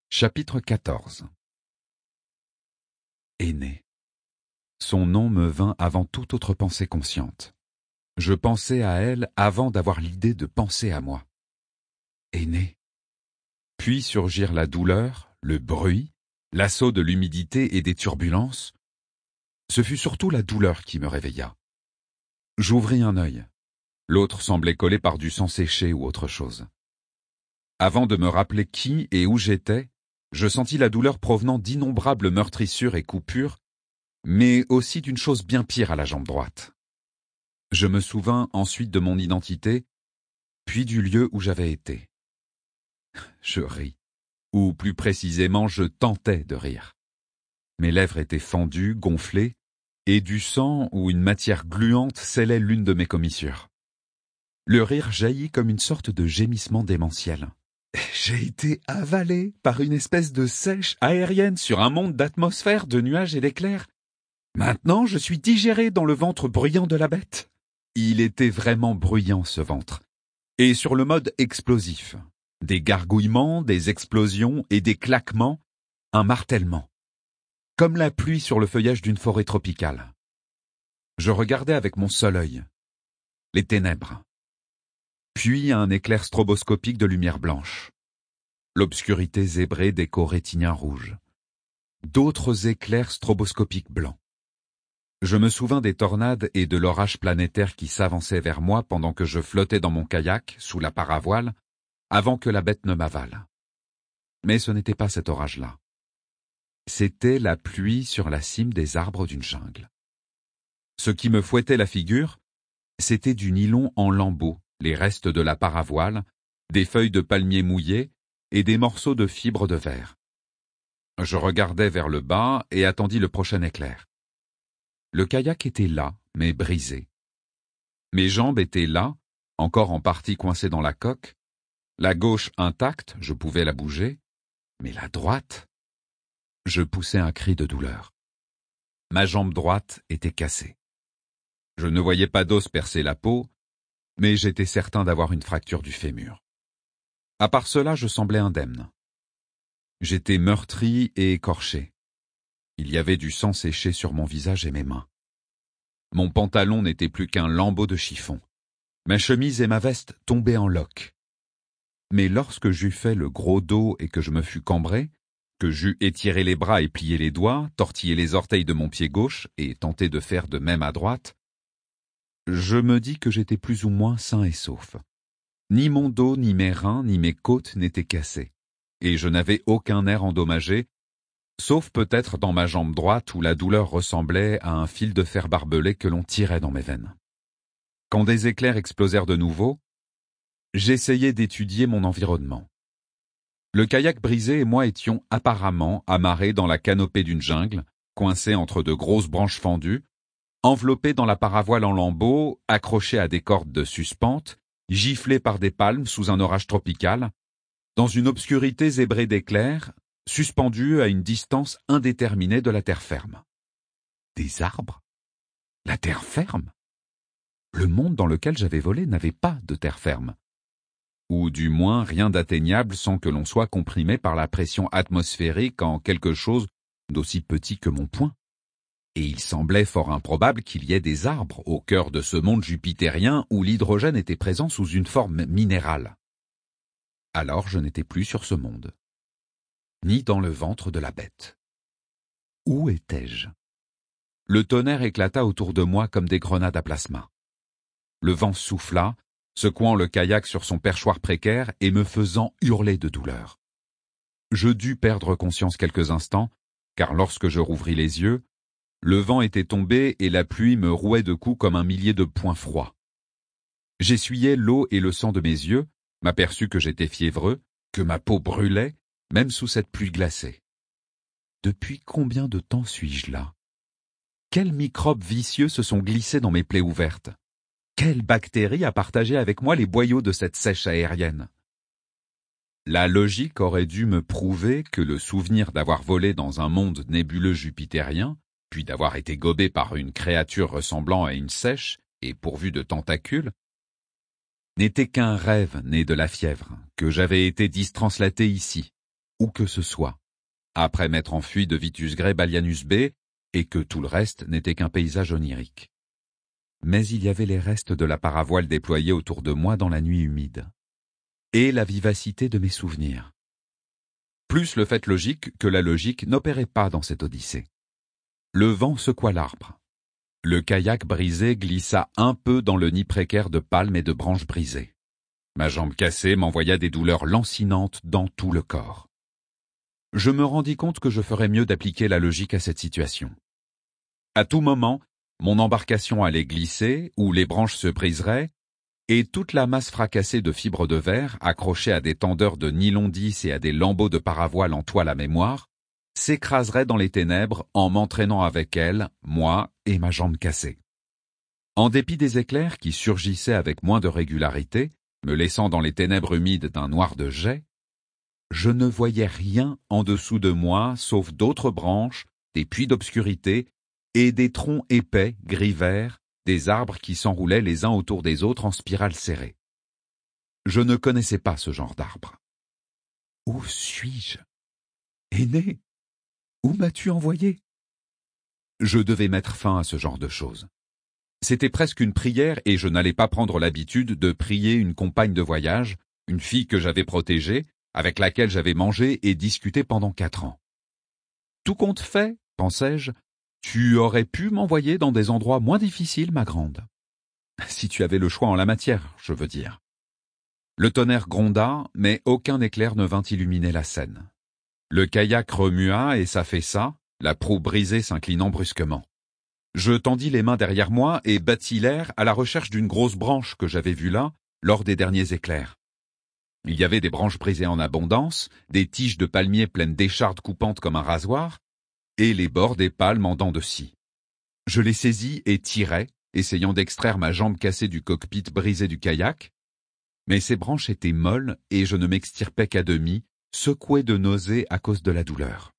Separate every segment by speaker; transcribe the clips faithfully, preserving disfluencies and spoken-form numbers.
Speaker 1: Chapitre quatorze. Aînée. Son nom me vint avant toute autre pensée consciente. Je pensais à elle avant d'avoir l'idée de penser à moi. Aînée. Puis surgirent la douleur, le bruit, l'assaut de l'humidité et des turbulences. Ce fut surtout la douleur qui me réveilla. J'ouvris un œil. L'autre semblait collé par du sang séché ou autre chose. Avant de me rappeler qui et où j'étais, je sentis la douleur provenant d'innombrables meurtrissures et coupures, mais aussi d'une chose bien pire à la jambe droite. Je me souvins ensuite de mon identité, puis du lieu où j'avais été. Je ris, ou plus précisément je tentais de rire. Mes lèvres étaient fendues, gonflées, et du sang ou une matière gluante scellait l'une de mes commissures. Le rire jaillit comme une sorte de gémissement démentiel. J'ai été avalé par une espèce de sèche aérienne sur un monde d'atmosphère, de nuages et d'éclairs. Maintenant, je suis digéré dans le ventre bruyant de la bête. Il était vraiment bruyant, ce ventre. Et sur le mode explosif. Des gargouillements, des explosions et des claquements, un martèlement. Comme la pluie sur le feuillage d'une forêt tropicale. Je regardais avec mon seul œil. Les ténèbres. Puis un éclair stroboscopique de lumière blanche. L'obscurité zébrée d'échos rétiniens rouges. D'autres éclairs stroboscopiques blancs. Je me souvins des tornades et de l'orage planétaire qui s'avançaient vers moi pendant que je flottais dans mon kayak, sous la paravoile, avant que la bête ne m'avale. Mais ce n'était pas cet orage-là. C'était la pluie sur la cime des arbres d'une jungle. Ce qui me fouettait la figure, c'était du nylon en lambeaux, les restes de la paravoile, des feuilles de palmier mouillées et des morceaux de fibres de verre. Je regardai vers le bas et attendis le prochain éclair. Le kayak était là, mais brisé. Mes jambes étaient là, encore en partie coincées dans la coque. La gauche intacte, je pouvais la bouger, mais la droite... Je poussai un cri de douleur. Ma jambe droite était cassée. Je ne voyais pas d'os percer la peau, mais j'étais certain d'avoir une fracture du fémur. À part cela, je semblais indemne. J'étais meurtri et écorché. Il y avait du sang séché sur mon visage et mes mains. Mon pantalon n'était plus qu'un lambeau de chiffon. Ma chemise et ma veste tombaient en loques. Mais lorsque j'eus fait le gros dos et que je me fus cambré, que j'eus étiré les bras et plié les doigts, tortillé les orteils de mon pied gauche et tenté de faire de même à droite, je me dis que j'étais plus ou moins sain et sauf. Ni mon dos, ni mes reins, ni mes côtes n'étaient cassés, et je n'avais aucun nerf endommagé, sauf peut-être dans ma jambe droite où la douleur ressemblait à un fil de fer barbelé que l'on tirait dans mes veines. Quand des éclairs explosèrent de nouveau, j'essayai d'étudier mon environnement. Le kayak brisé et moi étions apparemment amarrés dans la canopée d'une jungle, coincés entre de grosses branches fendues, enveloppés dans la paravoile en lambeaux, accrochés à des cordes de suspente, giflés par des palmes sous un orage tropical, dans une obscurité zébrée d'éclairs, suspendus à une distance indéterminée de la terre ferme. Des arbres? La terre ferme? Le monde dans lequel j'avais volé n'avait pas de terre ferme. Ou du moins rien d'atteignable sans que l'on soit comprimé par la pression atmosphérique en quelque chose d'aussi petit que mon poing. Et il semblait fort improbable qu'il y ait des arbres au cœur de ce monde jupitérien où l'hydrogène était présent sous une forme minérale. Alors je n'étais plus sur ce monde, ni dans le ventre de la bête. Où étais-je? Le tonnerre éclata autour de moi comme des grenades à plasma. Le vent souffla, secouant le kayak sur son perchoir précaire et me faisant hurler de douleur. Je dus perdre conscience quelques instants, car lorsque je rouvris les yeux, le vent était tombé et la pluie me rouait de coups comme un millier de poings froids. J'essuyai l'eau et le sang de mes yeux, m'aperçus que j'étais fiévreux, que ma peau brûlait, même sous cette pluie glacée. Depuis combien de temps suis-je là? Quels microbes vicieux se sont glissés dans mes plaies ouvertes? Quelle bactérie a partagé avec moi les boyaux de cette sèche aérienne? La logique aurait dû me prouver que le souvenir d'avoir volé dans un monde nébuleux jupitérien, puis d'avoir été gobé par une créature ressemblant à une sèche et pourvue de tentacules, n'était qu'un rêve né de la fièvre, que j'avais été distranslaté ici, où que ce soit, après m'être enfui de Vitus Gray Balianus B, et que tout le reste n'était qu'un paysage onirique. Mais il y avait les restes de la paravoile déployée autour de moi dans la nuit humide. Et la vivacité de mes souvenirs. Plus le fait logique que la logique n'opérait pas dans cette odyssée. Le vent secoua l'arbre. Le kayak brisé glissa un peu dans le nid précaire de palmes et de branches brisées. Ma jambe cassée m'envoya des douleurs lancinantes dans tout le corps. Je me rendis compte que je ferais mieux d'appliquer la logique à cette situation. À tout moment, mon embarcation allait glisser, ou les branches se briseraient, et toute la masse fracassée de fibres de verre, accrochée à des tendeurs de nylon dix et à des lambeaux de paravoile en toile à mémoire, s'écraserait dans les ténèbres en m'entraînant avec elle, moi et ma jambe cassée. En dépit des éclairs qui surgissaient avec moins de régularité, me laissant dans les ténèbres humides d'un noir de jet, je ne voyais rien en dessous de moi sauf d'autres branches, des puits d'obscurité et des troncs épais, gris-vert, des arbres qui s'enroulaient les uns autour des autres en spirale serrée. Je ne connaissais pas ce genre d'arbre. Où suis-je? Aîné, où m'as-tu envoyé? Je devais mettre fin à ce genre de choses. C'était presque une prière et je n'allais pas prendre l'habitude de prier une compagne de voyage, une fille que j'avais protégée, avec laquelle j'avais mangé et discuté pendant quatre ans. Tout compte fait, pensais-je, tu aurais pu m'envoyer dans des endroits moins difficiles, ma grande. Si tu avais le choix en la matière, je veux dire. Le tonnerre gronda, mais aucun éclair ne vint illuminer la scène. Le kayak remua et s'affaissa, la proue brisée s'inclinant brusquement. Je tendis les mains derrière moi et battis l'air à la recherche d'une grosse branche que j'avais vue là, lors des derniers éclairs. Il y avait des branches brisées en abondance, des tiges de palmiers pleines d'échardes coupantes comme un rasoir, et les bords des palmes en dents de scie. Je les saisis et tirai, essayant d'extraire ma jambe cassée du cockpit brisé du kayak, mais ces branches étaient molles et je ne m'extirpais qu'à demi, secoué de nausées à cause de la douleur.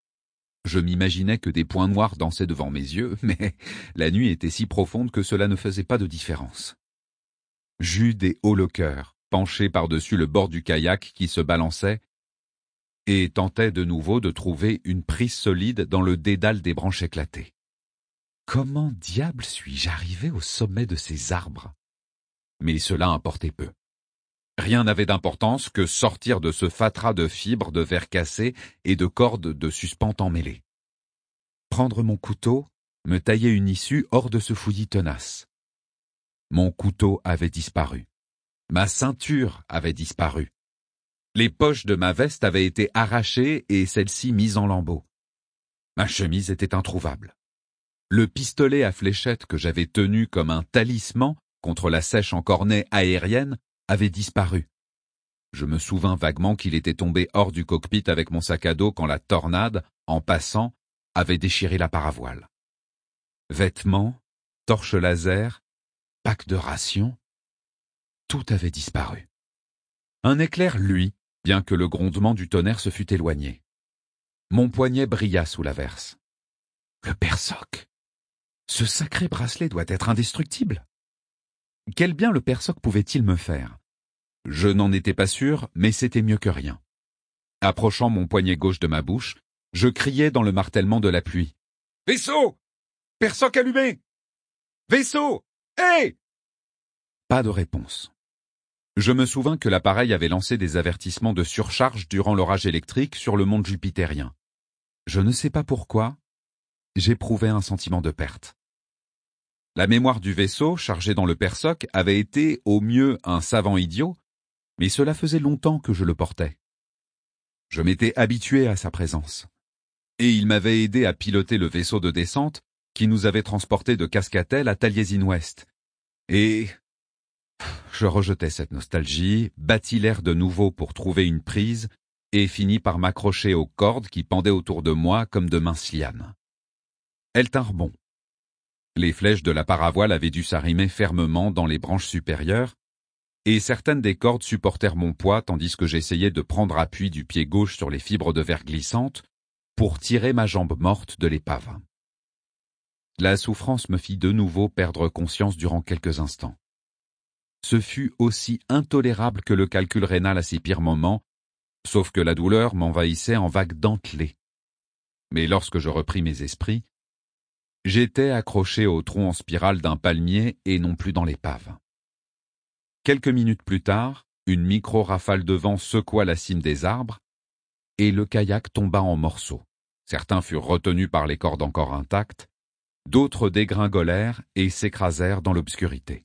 Speaker 1: Je m'imaginais que des points noirs dansaient devant mes yeux, mais la nuit était si profonde que cela ne faisait pas de différence. J'eus des hauts le cœur, penché par-dessus le bord du kayak qui se balançait, et tentais de nouveau de trouver une prise solide dans le dédale des branches éclatées. Comment diable suis-je arrivé au sommet de ces arbres? Mais cela importait peu. Rien n'avait d'importance que sortir de ce fatras de fibres de verre cassé et de cordes de suspens emmêlées. Prendre mon couteau, me tailler une issue hors de ce fouillis tenace. Mon couteau avait disparu. Ma ceinture avait disparu. Les poches de ma veste avaient été arrachées et celles-ci mises en lambeaux. Ma chemise était introuvable. Le pistolet à fléchette que j'avais tenu comme un talisman contre la sèche en cornet aérienne avait disparu. Je me souvins vaguement qu'il était tombé hors du cockpit avec mon sac à dos quand la tornade, en passant, avait déchiré la paravoile. Vêtements, torches laser, pack de rations, tout avait disparu. Un éclair luit, bien que le grondement du tonnerre se fût éloigné. Mon poignet brilla sous l'averse. Le persoc! Ce sacré bracelet doit être indestructible. Quel bien le persoc pouvait-il me faire? Je n'en étais pas sûr, mais c'était mieux que rien. Approchant mon poignet gauche de ma bouche, je criai dans le martèlement de la pluie. « Vaisseau! Persoc allumé! Vaisseau! Hé !» Pas de réponse. Je me souvins que l'appareil avait lancé des avertissements de surcharge durant l'orage électrique sur le monde jupitérien. Je ne sais pas pourquoi, j'éprouvais un sentiment de perte. La mémoire du vaisseau, chargé dans le persoc, avait été, au mieux, un savant idiot, mais cela faisait longtemps que je le portais. Je m'étais habitué à sa présence. Et il m'avait aidé à piloter le vaisseau de descente qui nous avait transportés de Cascatel à Taliesin-Ouest. Et je rejetais cette nostalgie, battis l'air de nouveau pour trouver une prise, et finis par m'accrocher aux cordes qui pendaient autour de moi comme de minces lianes. Elles tinrent bon. Les flèches de la paravoile avaient dû s'arrimer fermement dans les branches supérieures, et certaines des cordes supportèrent mon poids tandis que j'essayais de prendre appui du pied gauche sur les fibres de verre glissantes pour tirer ma jambe morte de l'épave. La souffrance me fit de nouveau perdre conscience durant quelques instants. Ce fut aussi intolérable que le calcul rénal à ses pires moments, sauf que la douleur m'envahissait en vagues dentelées. Mais lorsque je repris mes esprits, j'étais accroché au tronc en spirale d'un palmier et non plus dans l'épave. Quelques minutes plus tard, une micro-rafale de vent secoua la cime des arbres et le kayak tomba en morceaux. Certains furent retenus par les cordes encore intactes, d'autres dégringolèrent et s'écrasèrent dans l'obscurité.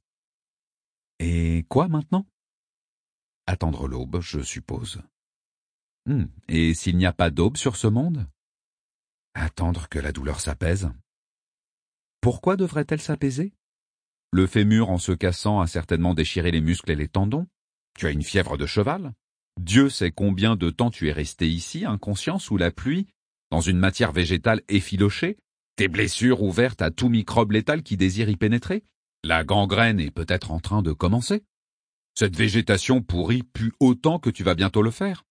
Speaker 1: Et quoi maintenant? Attendre l'aube, je suppose. Hmm, et s'il n'y a pas d'aube sur ce monde? Attendre que la douleur s'apaise. Pourquoi devrait-elle s'apaiser? Le fémur en se cassant a certainement déchiré les muscles et les tendons. Tu as une fièvre de cheval. Dieu sait combien de temps tu es resté ici, inconscient, sous la pluie, dans une matière végétale effilochée, tes blessures ouvertes à tout microbe létal qui désire y pénétrer. La gangrène est peut-être en train de commencer. Cette végétation pourrie pue autant que tu vas bientôt le faire.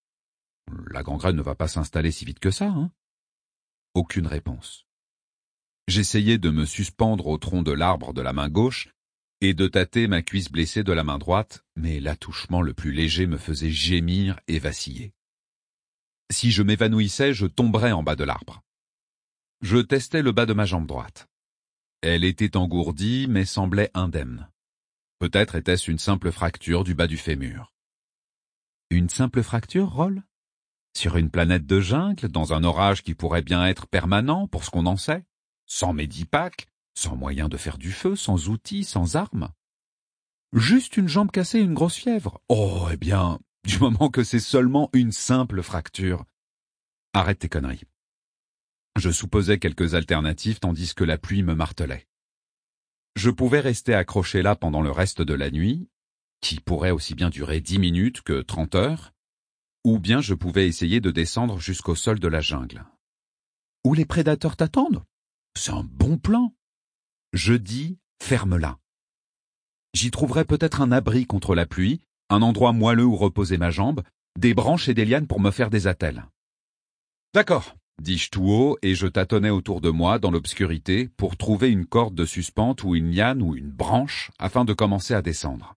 Speaker 1: La gangrène ne va pas s'installer si vite que ça, hein? Aucune réponse. J'essayais de me suspendre au tronc de l'arbre de la main gauche et de tâter ma cuisse blessée de la main droite, mais l'attouchement le plus léger me faisait gémir et vaciller. Si je m'évanouissais, je tomberais en bas de l'arbre. Je testais le bas de ma jambe droite. Elle était engourdie, mais semblait indemne. Peut-être était-ce une simple fracture du bas du fémur. Une simple fracture, Roll? Sur une planète de jungle, dans un orage qui pourrait bien être permanent, pour ce qu'on en sait? Sans médipack, sans moyen de faire du feu, sans outils, sans armes. Juste une jambe cassée et une grosse fièvre. Oh, eh bien, du moment que c'est seulement une simple fracture. Arrête tes conneries. Je supposais quelques alternatives tandis que la pluie me martelait. Je pouvais rester accroché là pendant le reste de la nuit, qui pourrait aussi bien durer dix minutes que trente heures, ou bien je pouvais essayer de descendre jusqu'au sol de la jungle. Où les prédateurs t'attendent? C'est un bon plan. Je dis, ferme-la. J'y trouverai peut-être un abri contre la pluie, un endroit moelleux où reposer ma jambe, des branches et des lianes pour me faire des attelles. D'accord, dis-je tout haut, et je tâtonnais autour de moi dans l'obscurité pour trouver une corde de suspente ou une liane ou une branche afin de commencer à descendre.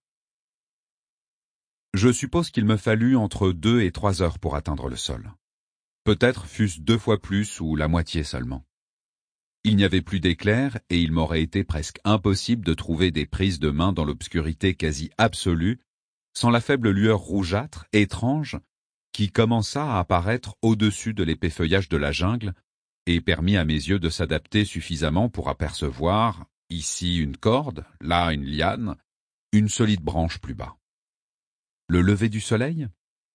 Speaker 1: Je suppose qu'il me fallut entre deux et trois heures pour atteindre le sol. Peut-être fût-ce deux fois plus ou la moitié seulement. Il n'y avait plus d'éclairs et il m'aurait été presque impossible de trouver des prises de main dans l'obscurité quasi absolue, sans la faible lueur rougeâtre, étrange, qui commença à apparaître au-dessus de l'épais feuillage de la jungle et permit à mes yeux de s'adapter suffisamment pour apercevoir, ici une corde, là une liane, une solide branche plus bas. Le lever du soleil?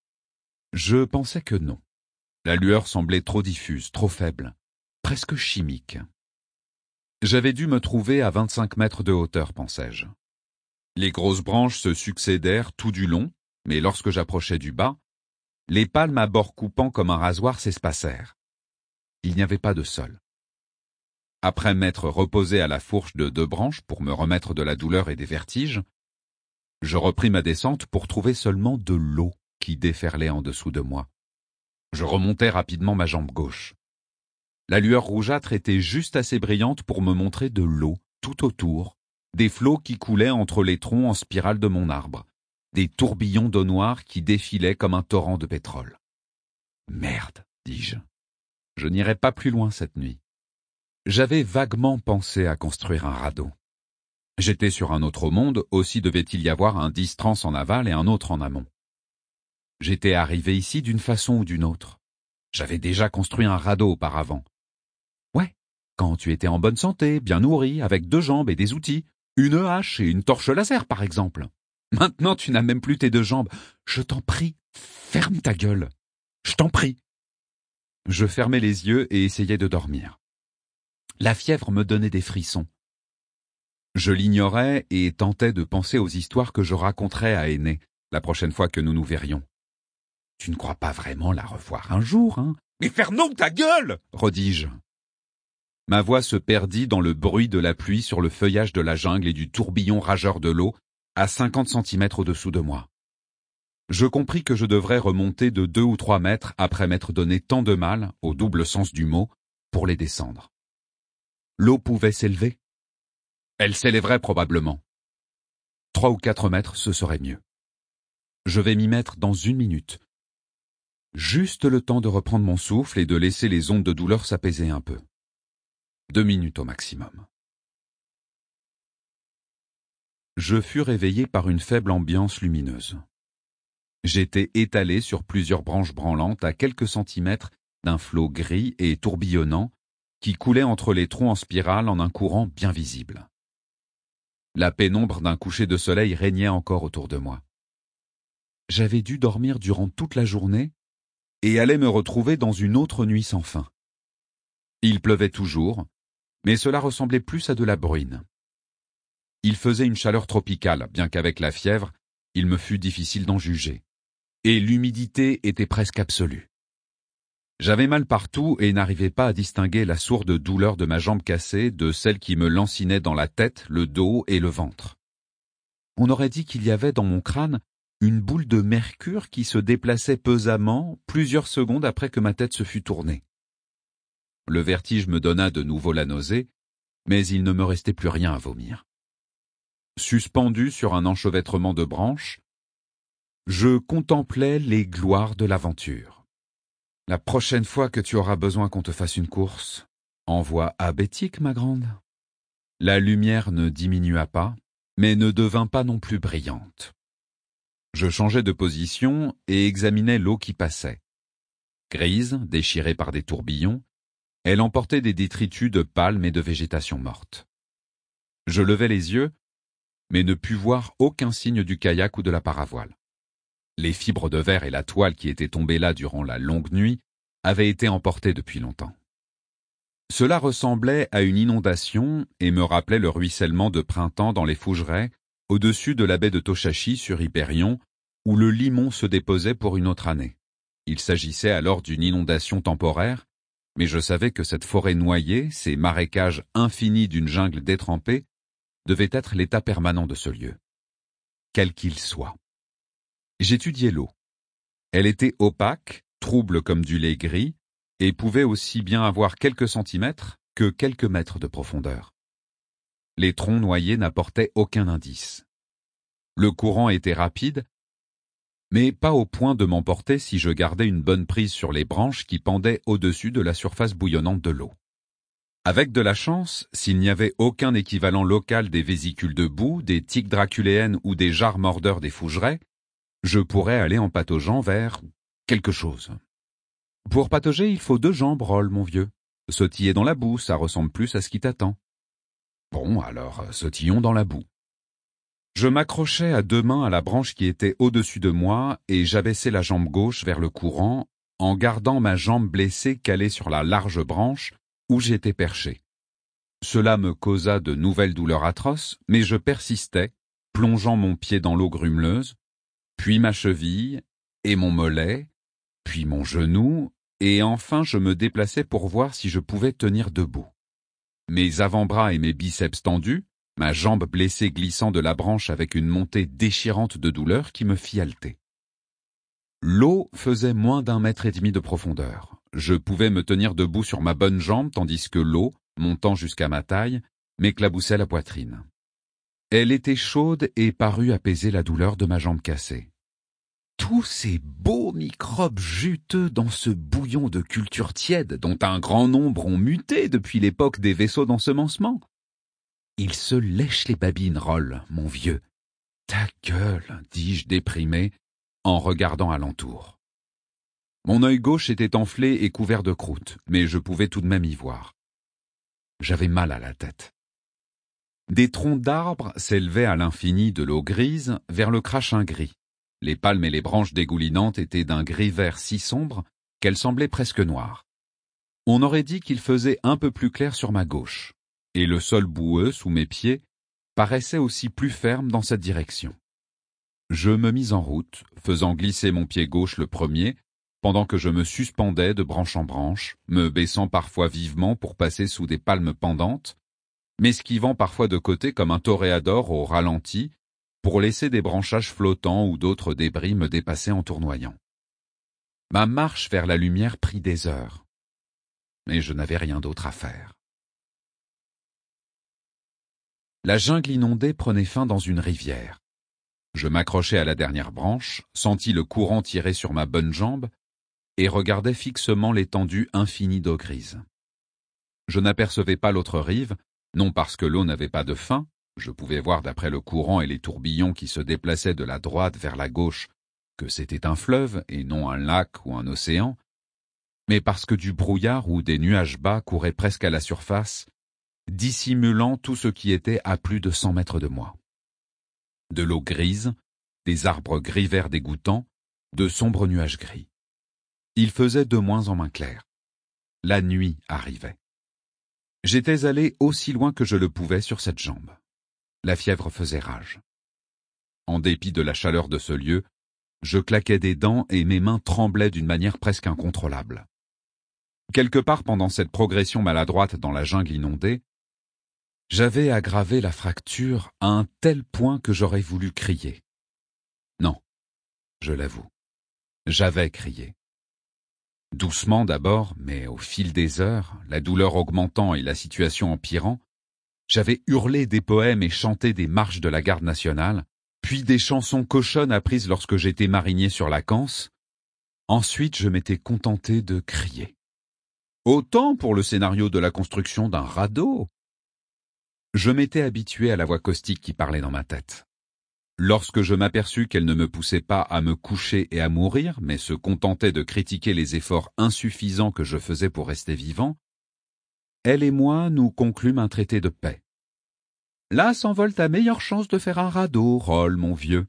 Speaker 1: Je pensais que non. La lueur semblait trop diffuse, trop faible, presque chimique. J'avais dû me trouver à vingt-cinq mètres de hauteur, pensais-je. Les grosses branches se succédèrent tout du long, mais lorsque j'approchais du bas, les palmes à bords coupants comme un rasoir s'espacèrent. Il n'y avait pas de sol. Après m'être reposé à la fourche de deux branches pour me remettre de la douleur et des vertiges, je repris ma descente pour trouver seulement de l'eau qui déferlait en dessous de moi. Je remontai rapidement ma jambe gauche. La lueur rougeâtre était juste assez brillante pour me montrer de l'eau, tout autour, des flots qui coulaient entre les troncs en spirale de mon arbre, des tourbillons d'eau noire qui défilaient comme un torrent de pétrole. Merde, dis-je. Je n'irai pas plus loin cette nuit. J'avais vaguement pensé à construire un radeau. J'étais sur un autre monde, aussi devait-il y avoir un dix-trans en aval et un autre en amont. J'étais arrivé ici d'une façon ou d'une autre. J'avais déjà construit un radeau auparavant. Ouais, quand tu étais en bonne santé, bien nourri, avec deux jambes et des outils, une hache et une torche laser par exemple. Maintenant tu n'as même plus tes deux jambes. Je t'en prie, ferme ta gueule. Je t'en prie. Je fermais les yeux et essayais de dormir. La fièvre me donnait des frissons. Je l'ignorais et tentais de penser aux histoires que je raconterais à Aîné la prochaine fois que nous nous verrions. Tu ne crois pas vraiment la revoir un jour, hein? Mais ferme donc ta gueule! Redis-je. Ma voix se perdit dans le bruit de la pluie sur le feuillage de la jungle et du tourbillon rageur de l'eau à cinquante centimètres au-dessous de moi. Je compris que je devrais remonter de deux ou trois mètres après m'être donné tant de mal, au double sens du mot, pour les descendre. L'eau pouvait s'élever. Elle s'élèverait probablement. Trois ou quatre mètres, ce serait mieux. Je vais m'y mettre dans une minute. Juste le temps de reprendre mon souffle et de laisser les ondes de douleur s'apaiser un peu. Deux minutes au maximum. Je fus réveillé par une faible ambiance lumineuse. J'étais étalé sur plusieurs branches branlantes à quelques centimètres d'un flot gris et tourbillonnant qui coulait entre les troncs en spirale en un courant bien visible. La pénombre d'un coucher de soleil régnait encore autour de moi. J'avais dû dormir durant toute la journée et allais me retrouver dans une autre nuit sans fin. Il pleuvait toujours, mais cela ressemblait plus à de la bruine. Il faisait une chaleur tropicale, bien qu'avec la fièvre, il me fut difficile d'en juger. Et l'humidité était presque absolue. J'avais mal partout et n'arrivais pas à distinguer la sourde douleur de ma jambe cassée de celle qui me lancinait dans la tête, le dos et le ventre. On aurait dit qu'il y avait dans mon crâne une boule de mercure qui se déplaçait pesamment plusieurs secondes après que ma tête se fût tournée. Le vertige me donna de nouveau la nausée, mais il ne me restait plus rien à vomir. Suspendu sur un enchevêtrement de branches, je contemplais les gloires de l'aventure. La prochaine fois que tu auras besoin qu'on te fasse une course, envoie à Bétique, ma grande. La lumière ne diminua pas, mais ne devint pas non plus brillante. Je changeai de position et examinai l'eau qui passait. Grise, déchirée par des tourbillons, elle emportait des détritus de palmes et de végétation morte. Je levai les yeux, mais ne pus voir aucun signe du kayak ou de la paravoile. Les fibres de verre et la toile qui étaient tombées là durant la longue nuit avaient été emportées depuis longtemps. Cela ressemblait à une inondation et me rappelait le ruissellement de printemps dans les Fougerets, au-dessus de la baie de Toshachi sur Hyperion, où le limon se déposait pour une autre année. Il s'agissait alors d'une inondation temporaire, mais je savais que cette forêt noyée, ces marécages infinis d'une jungle détrempée, devaient être l'état permanent de ce lieu. Quel qu'il soit. J'étudiais l'eau. Elle était opaque, trouble comme du lait gris, et pouvait aussi bien avoir quelques centimètres que quelques mètres de profondeur. Les troncs noyés n'apportaient aucun indice. Le courant était rapide, mais pas au point de m'emporter si je gardais une bonne prise sur les branches qui pendaient au-dessus de la surface bouillonnante de l'eau. Avec de la chance, s'il n'y avait aucun équivalent local des vésicules de boue, des tiques draculéennes ou des jarres mordeurs des Fougerets, je pourrais aller en pataugeant vers quelque chose. Pour patauger, il faut deux jambes, Roll, mon vieux. Sautiller dans la boue, ça ressemble plus à ce qui t'attend. Bon, alors, sautillons dans la boue. Je m'accrochai à deux mains à la branche qui était au-dessus de moi et j'abaissai la jambe gauche vers le courant en gardant ma jambe blessée calée sur la large branche où j'étais perché. Cela me causa de nouvelles douleurs atroces, mais je persistais, plongeant mon pied dans l'eau grumeleuse, puis ma cheville, et mon mollet, puis mon genou, et enfin je me déplaçai pour voir si je pouvais tenir debout. Mes avant-bras et mes biceps tendus, ma jambe blessée glissant de la branche avec une montée déchirante de douleur qui me fit halter. L'eau faisait moins d'un mètre et demi de profondeur. Je pouvais me tenir debout sur ma bonne jambe tandis que l'eau, montant jusqu'à ma taille, m'éclaboussait la poitrine. Elle était chaude et parut apaiser la douleur de ma jambe cassée. Tous ces beaux microbes juteux dans ce bouillon de culture tiède dont un grand nombre ont muté depuis l'époque des vaisseaux d'ensemencement. Il se lèche les babines, Roll, mon vieux. Ta gueule, dis-je déprimé, en regardant alentour. Mon œil gauche était enflé et couvert de croûte, mais je pouvais tout de même y voir. J'avais mal à la tête. Des troncs d'arbres s'élevaient à l'infini de l'eau grise vers le crachin gris. Les palmes et les branches dégoulinantes étaient d'un gris-vert si sombre qu'elles semblaient presque noires. On aurait dit qu'il faisait un peu plus clair sur ma gauche, et le sol boueux sous mes pieds paraissait aussi plus ferme dans cette direction. Je me mis en route, faisant glisser mon pied gauche le premier, pendant que je me suspendais de branche en branche, me baissant parfois vivement pour passer sous des palmes pendantes, m'esquivant parfois de côté comme un toréador au ralenti, pour laisser des branchages flottants ou d'autres débris me dépasser en tournoyant. Ma marche vers la lumière prit des heures, mais je n'avais rien d'autre à faire. La jungle inondée prenait fin dans une rivière. Je m'accrochai à la dernière branche, sentis le courant tirer sur ma bonne jambe, et regardait fixement l'étendue infinie d'eau grise. Je n'apercevais pas l'autre rive, non parce que l'eau n'avait pas de fin, je pouvais voir d'après le courant et les tourbillons qui se déplaçaient de la droite vers la gauche que c'était un fleuve et non un lac ou un océan, mais parce que du brouillard ou des nuages bas couraient presque à la surface, dissimulant tout ce qui était à plus de cent mètres de moi. De l'eau grise, des arbres gris verts dégoûtants, de sombres nuages gris. Il faisait de moins en moins clair. La nuit arrivait. J'étais allé aussi loin que je le pouvais sur cette jambe. La fièvre faisait rage. En dépit de la chaleur de ce lieu, je claquais des dents et mes mains tremblaient d'une manière presque incontrôlable. Quelque part pendant cette progression maladroite dans la jungle inondée, j'avais aggravé la fracture à un tel point que j'aurais voulu crier. Non, je l'avoue, j'avais crié. Doucement d'abord, mais au fil des heures, la douleur augmentant et la situation empirant, j'avais hurlé des poèmes et chanté des marches de la garde nationale, puis des chansons cochonnes apprises lorsque j'étais marinier sur la Canse. Ensuite, je m'étais contenté de crier. Autant pour le scénario de la construction d'un radeau. Je m'étais habitué à la voix caustique qui parlait dans ma tête. Lorsque je m'aperçus qu'elle ne me poussait pas à me coucher et à mourir, mais se contentait de critiquer les efforts insuffisants que je faisais pour rester vivant, elle et moi nous conclûmes un traité de paix. Là s'envole ta meilleure chance de faire un radeau, Roll, mon vieux.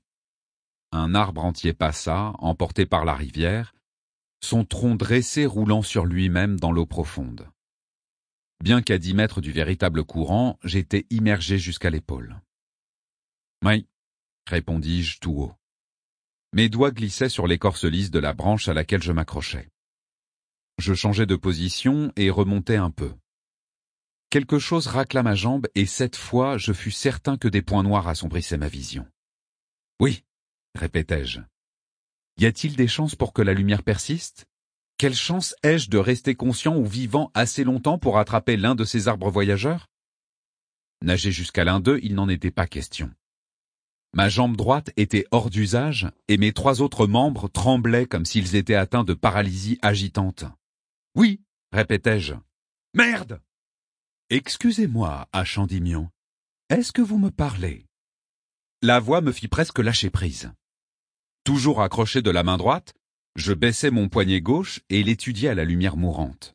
Speaker 1: Un arbre entier passa, emporté par la rivière, son tronc dressé roulant sur lui-même dans l'eau profonde. Bien qu'à dix mètres du véritable courant, j'étais immergé jusqu'à l'épaule. Oui, répondis-je tout haut. Mes doigts glissaient sur l'écorce lisse de la branche à laquelle je m'accrochais. Je changeai de position et remontai un peu. Quelque chose racla ma jambe et cette fois je fus certain que des points noirs assombrissaient ma vision. Oui, répétai-je. Y a-t-il des chances pour que la lumière persiste? Quelle chance ai-je de rester conscient ou vivant assez longtemps pour attraper l'un de ces arbres voyageurs? Nager jusqu'à l'un d'eux, il n'en était pas question. Ma jambe droite était hors d'usage et mes trois autres membres tremblaient comme s'ils étaient atteints de paralysie agitante. Oui, répétai-je. Merde! Excusez-moi, H. Endymion. Est-ce que vous me parlez? La voix me fit presque lâcher prise. Toujours accroché de la main droite, je baissai mon poignet gauche et l'étudiai à la lumière mourante.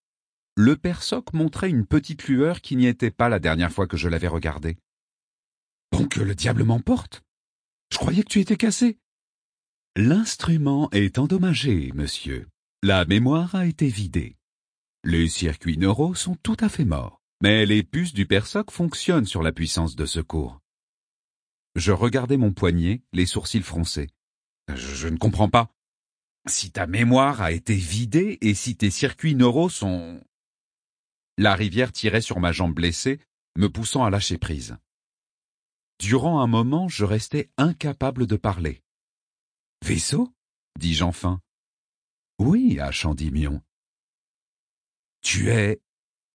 Speaker 1: Le persoc montrait une petite lueur qui n'y était pas la dernière fois que je l'avais regardé. Bon, que le diable m'emporte! Je croyais que tu étais cassé. L'instrument est endommagé, monsieur. La mémoire a été vidée. Les circuits neuraux sont tout à fait morts, mais les puces du persoc fonctionnent sur la puissance de secours. Je regardais mon poignet, les sourcils froncés. Je, je ne comprends pas. Si ta mémoire a été vidée et si tes circuits neuraux sont... La rivière tirait sur ma jambe blessée, me poussant à lâcher prise. Durant un moment, je restais incapable de parler. « Vaisseau ?» dis-je enfin. « Oui, H. Endymion. »« Tu es ici ?»«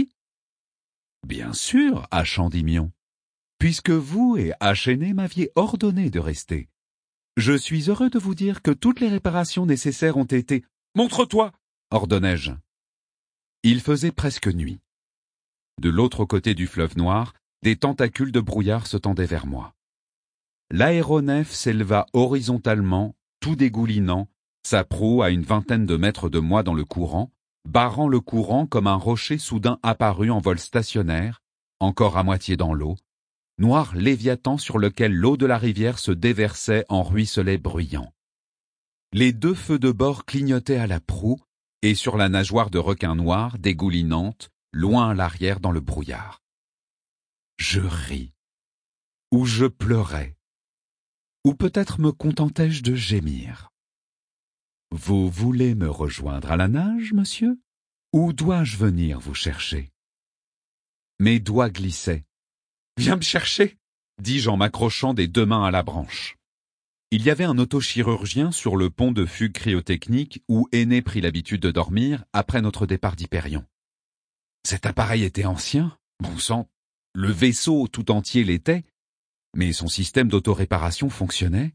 Speaker 1: Bien sûr, H. Endymion, puisque vous et H. Aîné m'aviez ordonné de rester. Je suis heureux de vous dire que toutes les réparations nécessaires ont été... »« Montre-toi » ordonnai-je. Il faisait presque nuit. De l'autre côté du fleuve noir, des tentacules de brouillard se tendaient vers moi. L'aéronef s'éleva horizontalement, tout dégoulinant, sa proue à une vingtaine de mètres de moi dans le courant, barrant le courant comme un rocher soudain apparu en vol stationnaire, encore à moitié dans l'eau, noir léviathan sur lequel l'eau de la rivière se déversait en ruisselets bruyants. Les deux feux de bord clignotaient à la proue et sur la nageoire de requin noir dégoulinante, loin à l'arrière dans le brouillard. Je ris, ou je pleurais, ou peut-être me contentais-je de gémir. Vous voulez me rejoindre à la nage, monsieur? Ou dois-je venir vous chercher? Mes doigts glissaient. Viens me chercher, dis-je en m'accrochant des deux mains à la branche. Il y avait un autochirurgien sur le pont de fugue cryotechnique où Aîné prit l'habitude de dormir après notre départ d'Hyperion. Cet appareil était ancien, bon sang, le vaisseau tout entier l'était, mais son système d'autoréparation fonctionnait,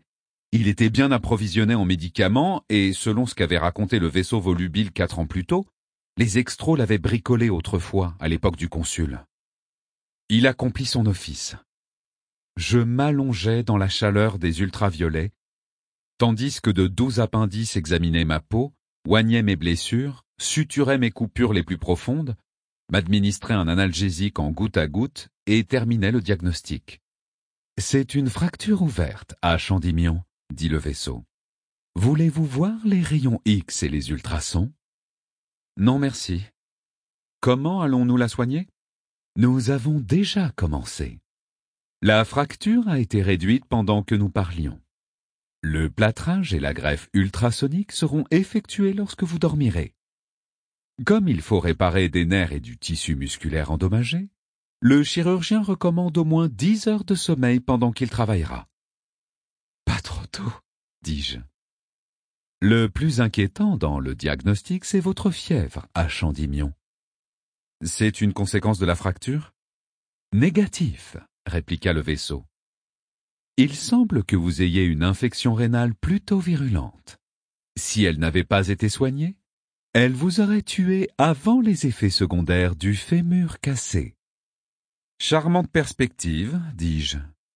Speaker 1: Il était bien approvisionné en médicaments et, selon ce qu'avait raconté le vaisseau volubile quatre ans plus tôt, les extros l'avaient bricolé autrefois, à l'époque du consul. Il accomplit son office. Je m'allongeais dans la chaleur des ultraviolets, tandis que de doux appendices examinaient ma peau, oignaient mes blessures, suturaient mes coupures les plus profondes, m'administraient un analgésique en goutte à goutte et terminaient le diagnostic. « C'est une fracture ouverte à Chandimion », dit le vaisseau. « Voulez-vous voir les rayons X et les ultrasons ?»« Non, merci. »« Comment allons-nous la soigner ?»« Nous avons déjà commencé. La fracture a été réduite pendant que nous parlions. Le plâtrage et la greffe ultrasonique seront effectués lorsque vous dormirez. Comme il faut réparer des nerfs et du tissu musculaire endommagé, le chirurgien recommande au moins dix heures de sommeil pendant qu'il travaillera. « Pas trop tôt, » dis-je. « Le plus inquiétant dans le diagnostic, c'est votre fièvre à Chandimion. »« C'est une conséquence de la fracture ?»« Négatif, » répliqua le vaisseau. « Il semble que vous ayez une infection rénale plutôt virulente. Si elle n'avait pas été soignée, elle vous aurait tué avant les effets secondaires du fémur cassé. »« Charmante perspective, » dis-je.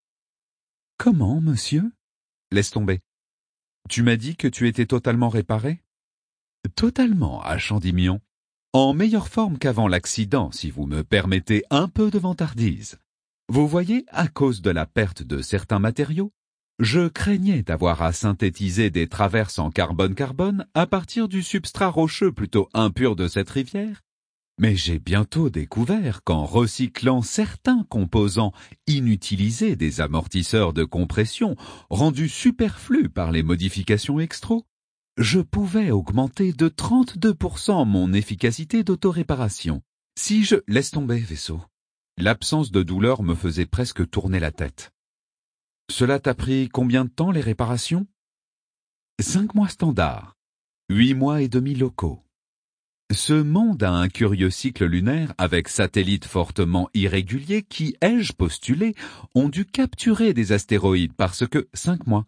Speaker 1: « Comment, monsieur ? » ?»« Laisse tomber. Tu m'as dit que tu étais totalement réparé ? » ?»« Totalement, à Chandimion. En meilleure forme qu'avant l'accident, si vous me permettez un peu de vantardise. Vous voyez, à cause de la perte de certains matériaux, je craignais d'avoir à synthétiser des traverses en carbone-carbone à partir du substrat rocheux plutôt impur de cette rivière. Mais j'ai bientôt découvert qu'en recyclant certains composants inutilisés des amortisseurs de compression, rendus superflus par les modifications extro, je pouvais augmenter de trente-deux pour cent mon efficacité d'autoréparation. Si je... Laisse tomber, vaisseau. L'absence de douleur me faisait presque tourner la tête. Cela t'a pris combien de temps les réparations ? Cinq mois standards, huit mois et demi locaux. Ce monde a un curieux cycle lunaire avec satellites fortement irréguliers qui, ai-je postulé, ont dû capturer des astéroïdes parce que cinq mois.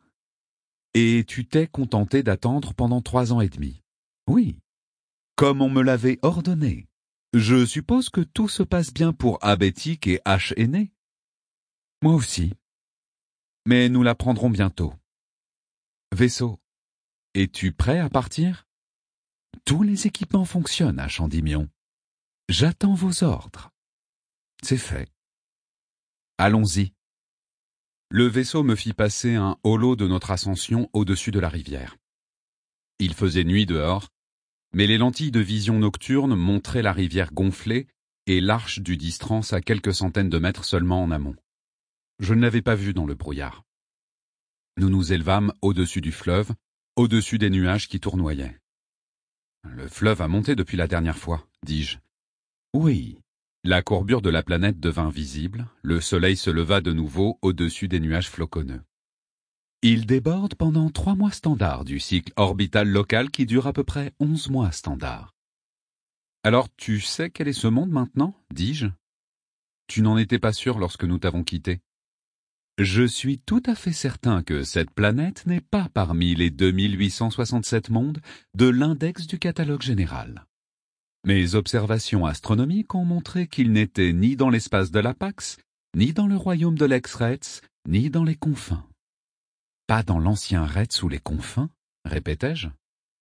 Speaker 1: Et tu t'es contenté d'attendre pendant trois ans et demi. Oui, comme on me l'avait ordonné. Je suppose que tout se passe bien pour Abétique et H. Aîné. Moi aussi. Mais nous la prendrons bientôt. Vaisseau, es-tu prêt à partir ? Tous les équipements fonctionnent à Chandimion. J'attends vos ordres. C'est fait. Allons-y. Le vaisseau me fit passer un holo de notre ascension au-dessus de la rivière. Il faisait nuit dehors, mais les lentilles de vision nocturne montraient la rivière gonflée et l'arche du Distrans à quelques centaines de mètres seulement en amont. Je ne l'avais pas vue dans le brouillard. Nous nous élevâmes au-dessus du fleuve, au-dessus des nuages qui tournoyaient. Le fleuve a monté depuis la dernière fois, dis-je. Oui. La courbure de la planète devint visible, le soleil se leva de nouveau au-dessus des nuages floconneux. Il déborde pendant trois mois standards du cycle orbital local qui dure à peu près onze mois standards. Alors tu sais quel est ce monde maintenant, dis-je. Tu n'en étais pas sûr lorsque nous t'avons quitté. Je suis tout à fait certain que cette planète n'est pas parmi les deux mille huit cent soixante-sept mondes de l'index du catalogue général. Mes observations astronomiques ont montré qu'il n'était ni dans l'espace de l'Apax, ni dans le royaume de l'ex-Retz, ni dans les confins. Pas dans l'ancien Retz ou les confins, répétai-je.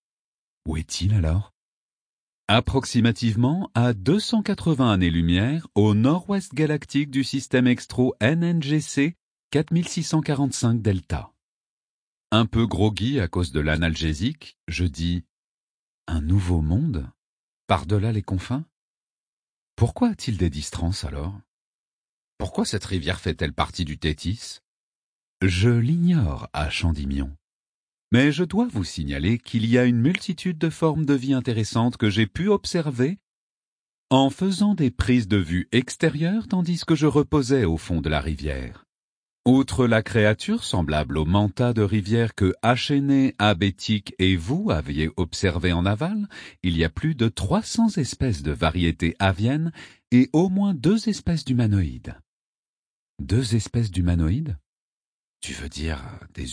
Speaker 1: Où est-il alors ? Approximativement à deux cent quatre-vingts années-lumière au nord-ouest galactique du système extro N N G C quatre mille six cent quarante-cinq delta. Un peu groggy à cause de l'analgésique, je dis « Un nouveau monde ? Par-delà les confins ? Pourquoi a-t-il des distrances alors ? Pourquoi cette rivière fait-elle partie du Tétis ? Je l'ignore à Chandimion. Mais je dois vous signaler qu'il y a une multitude de formes de vie intéressantes que j'ai pu observer en faisant des prises de vue extérieures tandis que je reposais au fond de la rivière. Outre la créature semblable au manta de rivière que H. Abétique et vous aviez observé en aval, il y a plus de trois cents espèces de variétés aviennes et au moins deux espèces d'humanoïdes. Deux espèces d'humanoïdes ? Tu veux dire des humains ?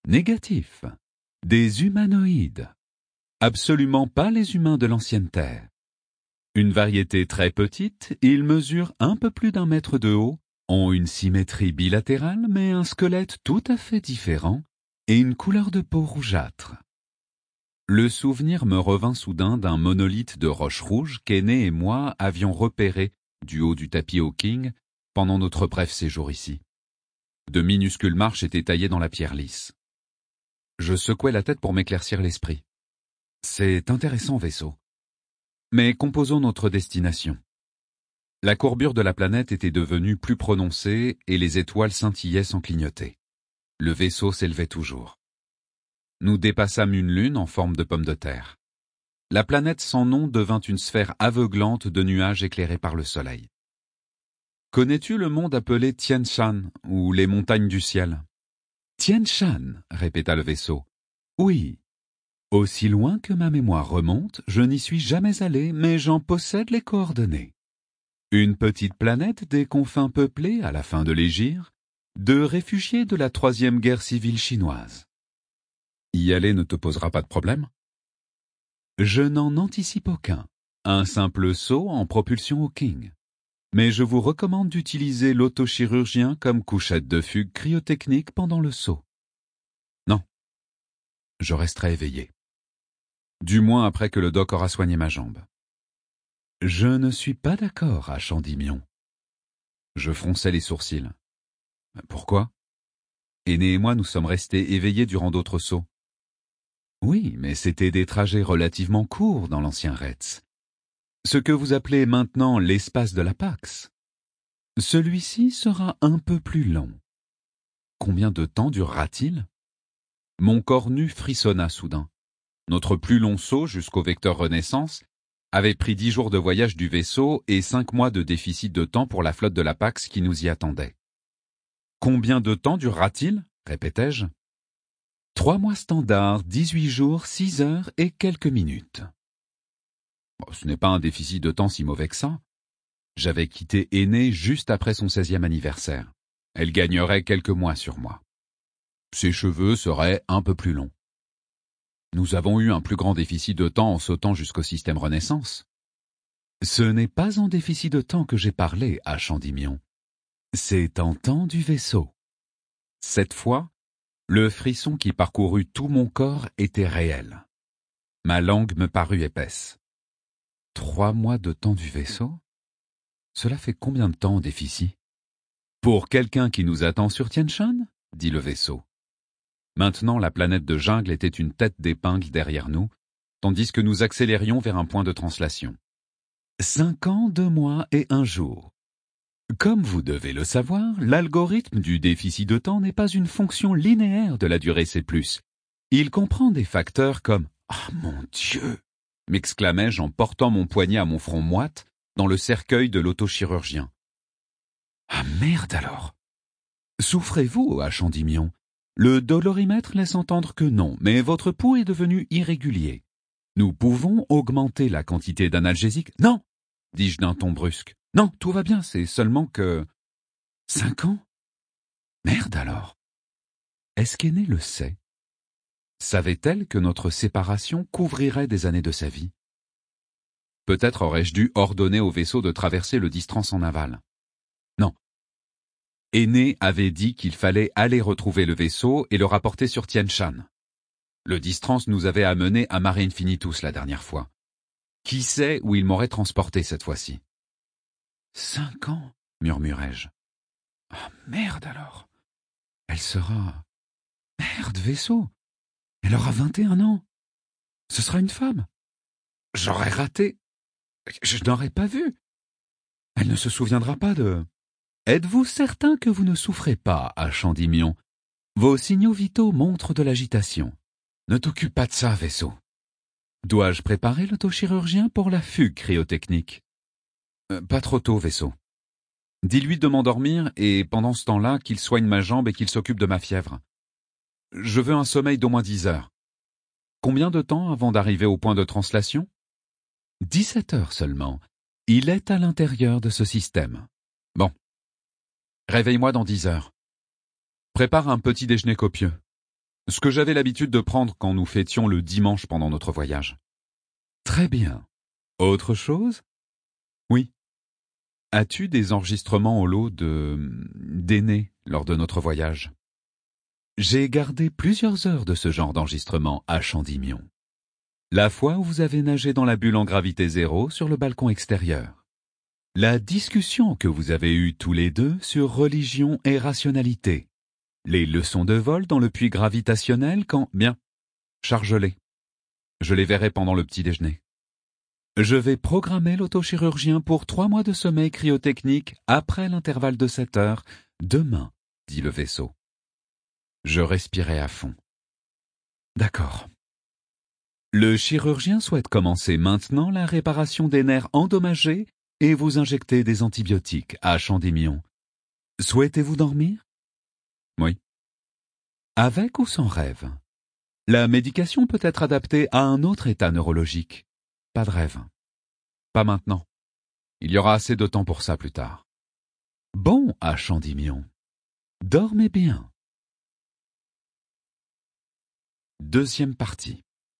Speaker 1: Négatif. Des humanoïdes. Absolument pas les humains de l'ancienne Terre. Une variété très petite, ils mesurent un peu plus d'un mètre de haut, ont une symétrie bilatérale mais un squelette tout à fait différent et une couleur de peau rougeâtre. Le souvenir me revint soudain d'un monolithe de roche rouge qu'Aîné et moi avions repéré du haut du tapis Hawking pendant notre bref séjour ici. De minuscules marches étaient taillées dans la pierre lisse. Je secouai la tête pour m'éclaircir l'esprit. C'est intéressant, vaisseau. Mais composons notre destination. La courbure de la planète était devenue plus prononcée et les étoiles scintillaient sans clignoter. Le vaisseau s'élevait toujours. Nous dépassâmes une lune en forme de pomme de terre. La planète sans nom devint une sphère aveuglante de nuages éclairés par le soleil. Connais-tu le monde appelé Tien Shan, ou les montagnes du ciel? Tien Shan, répéta le vaisseau. Oui. Aussi loin que ma mémoire remonte, je n'y suis jamais allé, mais j'en possède les coordonnées. Une petite planète des confins peuplée, à la fin de l'Égir, de réfugiés de la troisième guerre civile chinoise. Y aller ne te posera pas de problème? Je n'en anticipe aucun. Un simple saut en propulsion Hawking. Mais je vous recommande d'utiliser l'autochirurgien comme couchette de fugue cryotechnique pendant le saut. Non. Je resterai éveillé. Du moins après que le doc aura soigné ma jambe. Je ne suis pas d'accord à Chandimion. Je fronçai les sourcils. Pourquoi? Aîné et moi nous sommes restés éveillés durant d'autres sauts. Oui, mais c'était des trajets relativement courts dans l'ancien Retz. Ce que vous appelez maintenant l'espace de la Pax. Celui-ci sera un peu plus long. Combien de temps durera-t-il? Mon corps nu frissonna soudain. Notre plus long saut jusqu'au vecteur Renaissance avait pris dix jours de voyage du vaisseau et cinq mois de déficit de temps pour la flotte de la Pax qui nous y attendait. Combien de temps durera-t-il? Répétai-je. Trois mois standards, dix-huit jours, six heures et quelques minutes. Bon, ce n'est pas un déficit de temps si mauvais que ça. J'avais quitté Aîné juste après son seizième anniversaire. Elle gagnerait quelques mois sur moi. Ses cheveux seraient un peu plus longs. Nous avons eu un plus grand déficit de temps en sautant jusqu'au système Renaissance. Ce n'est pas en déficit de temps que j'ai parlé à Chandimion. C'est en temps du vaisseau. Cette fois, le frisson qui parcourut tout mon corps était réel. Ma langue me parut épaisse. Trois mois de temps du vaisseau? Cela fait combien de temps en déficit? Pour quelqu'un qui nous attend sur Tien Shan, dit le vaisseau. Maintenant, la planète de jungle était une tête d'épingle derrière nous, tandis que nous accélérions vers un point de translation. Cinq ans, deux mois et un jour. Comme vous devez le savoir, l'algorithme du déficit de temps n'est pas une fonction linéaire de la durée C plus. Il comprend des facteurs comme « Ah, mon Dieu !» m'exclamai-je en portant mon poignet à mon front moite dans le cercueil de l'autochirurgien. « Ah merde alors !»« Souffrez-vous, à Chandimion? Le dolorimètre laisse entendre que non, mais votre pouls est devenu irrégulier. Nous pouvons augmenter la quantité d'analgésique. »« Non !» dis-je d'un ton brusque. « Non, tout va bien, c'est seulement que... » Cinq ans? Merde alors. Est-ce qu'Aîné le sait? Savait-elle que notre séparation couvrirait des années de sa vie? Peut-être aurais-je dû ordonner au vaisseau de traverser le distance en aval. Non. Aîné avait dit qu'il fallait aller retrouver le vaisseau et le rapporter sur Tien Shan. Le distance nous avait amenés à Mare Infinitus la dernière fois. Qui sait où il m'aurait transporté cette fois-ci? Cinq ans, murmurai-je. Ah merde alors. Elle sera... Merde, vaisseau. Elle aura vingt et un ans. Ce sera une femme. J'aurais raté. Je n'aurais pas vu. Elle ne se souviendra pas de... Êtes-vous certain que vous ne souffrez pas, à Chandimion? Vos signaux vitaux montrent de l'agitation. Ne t'occupe pas de ça, vaisseau. Dois-je préparer l'autochirurgien pour la fugue cryotechnique? euh, Pas trop tôt, vaisseau. Dis-lui de m'endormir et, pendant ce temps-là, qu'il soigne ma jambe et qu'il s'occupe de ma fièvre. Je veux un sommeil d'au moins dix heures. Combien de temps avant d'arriver au point de translation? Dix-sept heures seulement. Il est à l'intérieur de ce système. Bon. Réveille-moi dans dix heures. Prépare un petit déjeuner copieux. Ce que j'avais l'habitude de prendre quand nous fêtions le dimanche pendant notre voyage. Très bien. Autre chose? Oui. As-tu des enregistrements au lot de... d'aînés lors de notre voyage? J'ai gardé plusieurs heures de ce genre d'enregistrement à Chandimion. La fois où vous avez nagé dans la bulle en gravité zéro sur le balcon extérieur. La discussion que vous avez eue tous les deux sur religion et rationalité. Les leçons de vol dans le puits gravitationnel quand... Bien, charge-les. Je les verrai pendant le petit déjeuner. Je vais programmer l'autochirurgien pour trois mois de sommeil cryotechnique après l'intervalle de sept heures, demain, dit le vaisseau. Je respirai à fond. D'accord. Le chirurgien souhaite commencer maintenant la réparation des nerfs endommagés et vous injecter des antibiotiques à Chandimion. Souhaitez-vous dormir? Oui. Avec ou sans rêve? La médication peut être adaptée à un autre état neurologique. Pas de rêve. Pas maintenant. Il y aura assez de temps pour ça plus tard. Bon, à Chandimion. Dormez bien. Deuxième partie.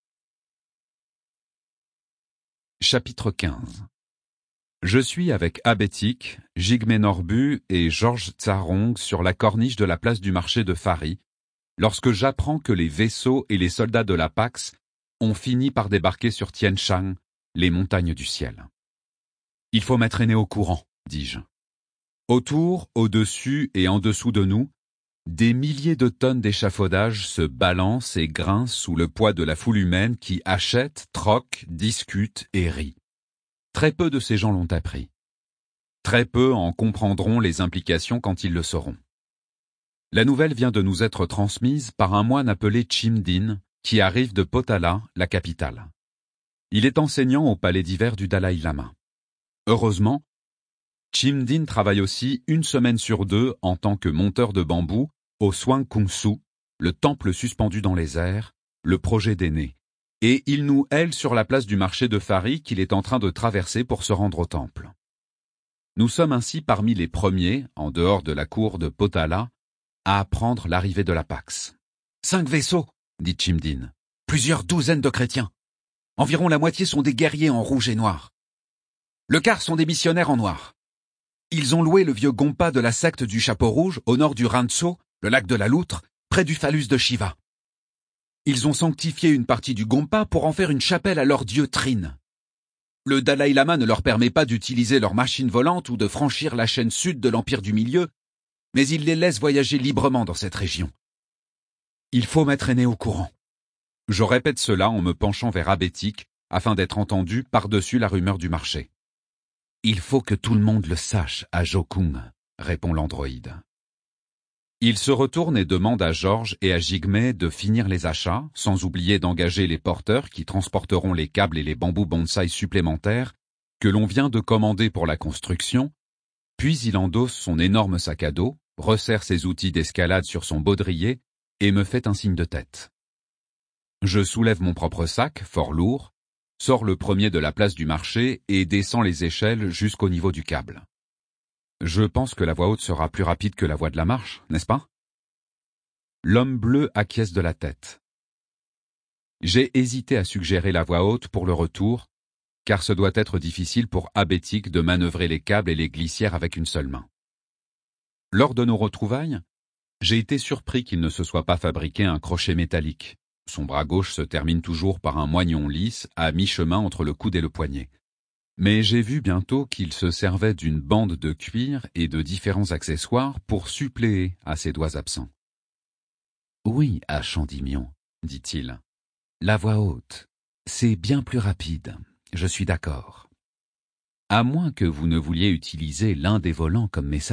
Speaker 1: Chapitre quinze. Je suis avec Abétique, Jigmé Norbu et Georges Tsarong sur la corniche de la place du marché de Fari, lorsque j'apprends que les vaisseaux et les soldats de la Pax ont fini par débarquer sur Tien Shan, les montagnes du ciel. Il faut mettre Aîné au courant, dis-je. Autour, au-dessus et en dessous de nous, des milliers de tonnes d'échafaudage se balancent et grincent sous le poids de la foule humaine qui achète, troque, discute et rit. Très peu de ces gens l'ont appris. Très peu en comprendront les implications quand ils le sauront. La nouvelle vient de nous être transmise par un moine appelé Chimdin, qui arrive de Potala, la capitale. Il est enseignant au palais d'hiver du Dalai Lama. Heureusement, Chimdin travaille aussi une semaine sur deux en tant que monteur de bambou au Swang Kung Su, le temple suspendu dans les airs, le projet d'Aîné, et il nous hèle sur la place du marché de Fari qu'il est en train de traverser pour se rendre au temple. Nous sommes ainsi parmi les premiers, en dehors de la cour de Potala, à apprendre l'arrivée de la Pax. Cinq vaisseaux, dit Chimdin. Plusieurs douzaines de chrétiens. Environ la moitié sont des guerriers en rouge et noir. Le quart sont des missionnaires en noir. Ils ont loué le vieux gompa de la secte du Chapeau Rouge au nord du Rantso, le lac de la Loutre, près du phallus de Shiva. Ils ont sanctifié une partie du gompa pour en faire une chapelle à leur dieu Trine. Le Dalai Lama ne leur permet pas d'utiliser leurs machines volantes ou de franchir la chaîne sud de l'Empire du Milieu, mais il les laisse voyager librement dans cette région. Il faut mettre Aîné au courant. Je répète cela en me penchant vers Abétique, afin d'être entendu par-dessus la rumeur du marché. Il faut que tout le monde le sache à Jokung, répond l'androïde. Il se retourne et demande à Georges et à Jigmé de finir les achats, sans oublier d'engager les porteurs qui transporteront les câbles et les bambous bonsaï supplémentaires que l'on vient de commander pour la construction, puis il endosse son énorme sac à dos, resserre ses outils d'escalade sur son baudrier et me fait un signe de tête. Je soulève mon propre sac, fort lourd, sors le premier de la place du marché et descends les échelles jusqu'au niveau du câble. Je pense que la voie haute sera plus rapide que la voie de la marche, n'est-ce pas? L'homme bleu acquiesce de la tête. J'ai hésité à suggérer la voie haute pour le retour, car ce doit être difficile pour Abétique de manœuvrer les câbles et les glissières avec une seule main. Lors de nos retrouvailles, j'ai été surpris qu'il ne se soit pas fabriqué un crochet métallique. Son bras gauche se termine toujours par un moignon lisse à mi-chemin entre le coude et le poignet. Mais j'ai vu bientôt qu'il se servait d'une bande de cuir et de différents accessoires pour suppléer à ses doigts absents. « Oui, à Chandimion, dit-il. La voix haute, c'est bien plus rapide, je suis d'accord. À moins que vous ne vouliez utiliser l'un des volants comme messager. »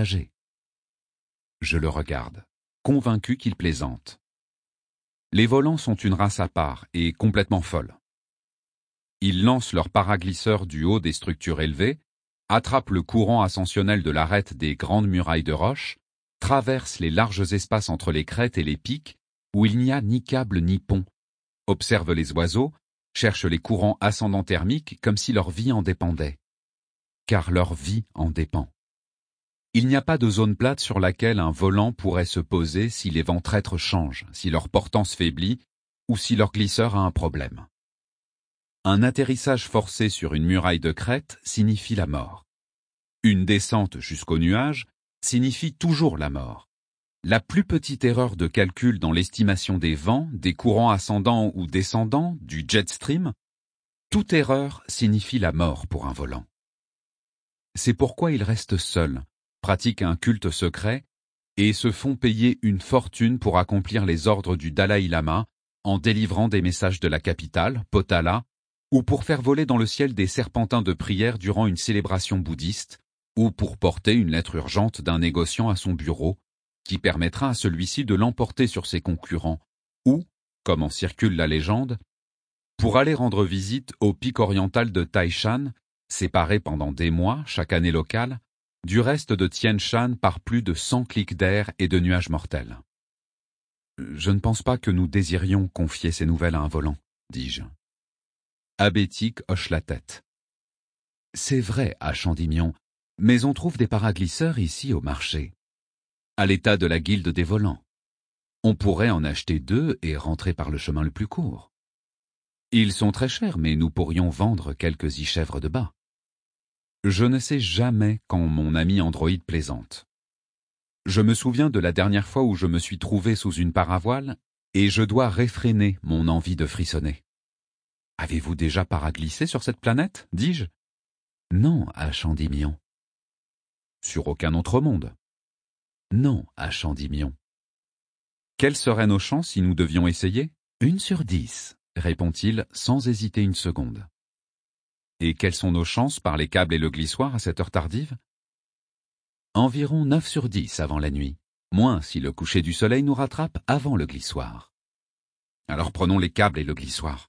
Speaker 1: Je le regarde, convaincu qu'il plaisante. Les volants sont une race à part et complètement folle. Ils lancent leurs paraglisseurs du haut des structures élevées, attrapent le courant ascensionnel de l'arête des grandes murailles de roche, traversent les larges espaces entre les crêtes et les pics où il n'y a ni câble ni pont, observent les oiseaux, cherchent les courants ascendants thermiques comme si leur vie en dépendait. Car leur vie en dépend. Il n'y a pas de zone plate sur laquelle un volant pourrait se poser si les vents traîtres changent, si leur portance faiblit ou si leur glisseur a un problème. Un atterrissage forcé sur une muraille de crête signifie la mort. Une descente jusqu'au nuage signifie toujours la mort. La plus petite erreur de calcul dans l'estimation des vents, des courants ascendants ou descendants, du jet stream, toute erreur signifie la mort pour un volant. C'est pourquoi ils restent seuls, pratiquent un culte secret et se font payer une fortune pour accomplir les ordres du Dalai Lama en délivrant des messages de la capitale, Potala, ou pour faire voler dans le ciel des serpentins de prière durant une célébration bouddhiste, ou pour porter une lettre urgente d'un négociant à son bureau, qui permettra à celui-ci de l'emporter sur ses concurrents, ou, comme en circule la légende, pour aller rendre visite au pic oriental de Taishan, séparé pendant des mois, chaque année locale, du reste de Tien Shan par plus de cent clics d'air et de nuages mortels. Je ne pense pas que nous désirions confier ces nouvelles à un volant, dis-je. Abétique hoche la tête. C'est vrai à Chandimion, mais on trouve des paraglisseurs ici au marché, à l'état de la guilde des volants. On pourrait en acheter deux et rentrer par le chemin le plus court. Ils sont très chers, mais nous pourrions vendre quelques e-chèvres de bas. Je ne sais jamais quand mon ami Android plaisante. Je me souviens de la dernière fois où je me suis trouvé sous une paravoile et je dois réfréner mon envie de frissonner. Avez-vous déjà paraglissé sur cette planète, dis-je? Non, à Chandimion. Sur aucun autre monde? Non, à Chandimion. Quelles seraient nos chances si nous devions essayer? Une sur dix, répond-il sans hésiter une seconde. Et quelles sont nos chances par les câbles et le glissoir à cette heure tardive? Environ neuf sur dix avant la nuit, moins si le coucher du soleil nous rattrape avant le glissoir. Alors prenons les câbles et le glissoir.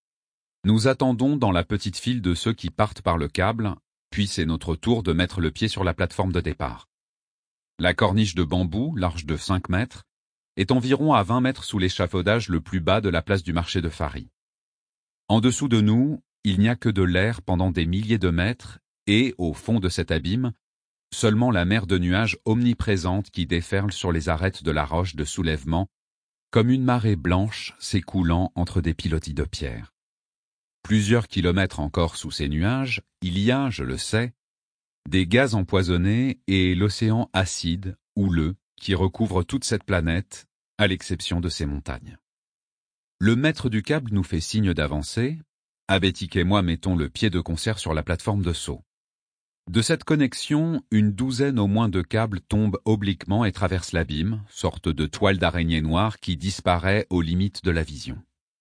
Speaker 1: Nous attendons dans la petite file de ceux qui partent par le câble, puis c'est notre tour de mettre le pied sur la plateforme de départ. La corniche de bambou, large de cinq mètres, est environ à vingt mètres sous l'échafaudage le plus bas de la place du marché de Fary. En dessous de nous, il n'y a que de l'air pendant des milliers de mètres et, au fond de cet abîme, seulement la mer de nuages omniprésente qui déferle sur les arêtes de la roche de soulèvement, comme une marée blanche s'écoulant entre des pilotis de pierre. Plusieurs kilomètres encore sous ces nuages, il y a, je le sais, des gaz empoisonnés et l'océan acide, houleux, qui recouvre toute cette planète, à l'exception de ces montagnes. Le maître du câble nous fait signe d'avancer. Abétique et moi mettons le pied de concert sur la plateforme de saut. De cette connexion, une douzaine au moins de câbles tombent obliquement et traversent l'abîme, sorte de toile d'araignée noire qui disparaît aux limites de la vision.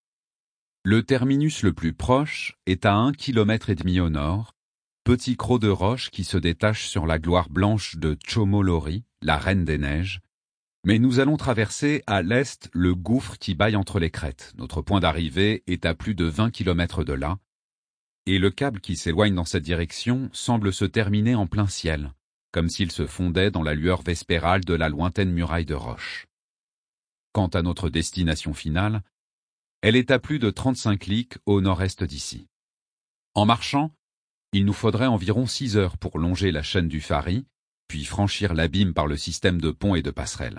Speaker 1: Le terminus le plus proche est à un kilomètre et demi au nord, petit croc de roche qui se détache sur la gloire blanche de Chomolori, la reine des neiges, mais nous allons traverser à l'est le gouffre qui bâille entre les crêtes. Notre point d'arrivée est à plus de vingt kilomètres de là, et le câble qui s'éloigne dans cette direction semble se terminer en plein ciel, comme s'il se fondait dans la lueur vespérale de la lointaine muraille de roche. Quant à notre destination finale, elle est à plus de trente-cinq clics au nord-est d'ici. En marchant, il nous faudrait environ six heures pour longer la chaîne du Fary, puis franchir l'abîme par le système de ponts et de passerelles.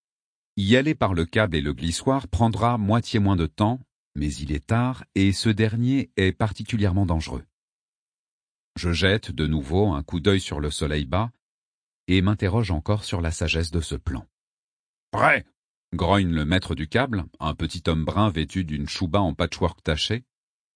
Speaker 1: Y aller par le câble et le glissoir prendra moitié moins de temps, mais il est tard et ce dernier est particulièrement dangereux. Je jette de nouveau un coup d'œil sur le soleil bas et m'interroge encore sur la sagesse de ce plan. « Prêt !» grogne le maître du câble, un petit homme brun vêtu d'une chouba en patchwork taché.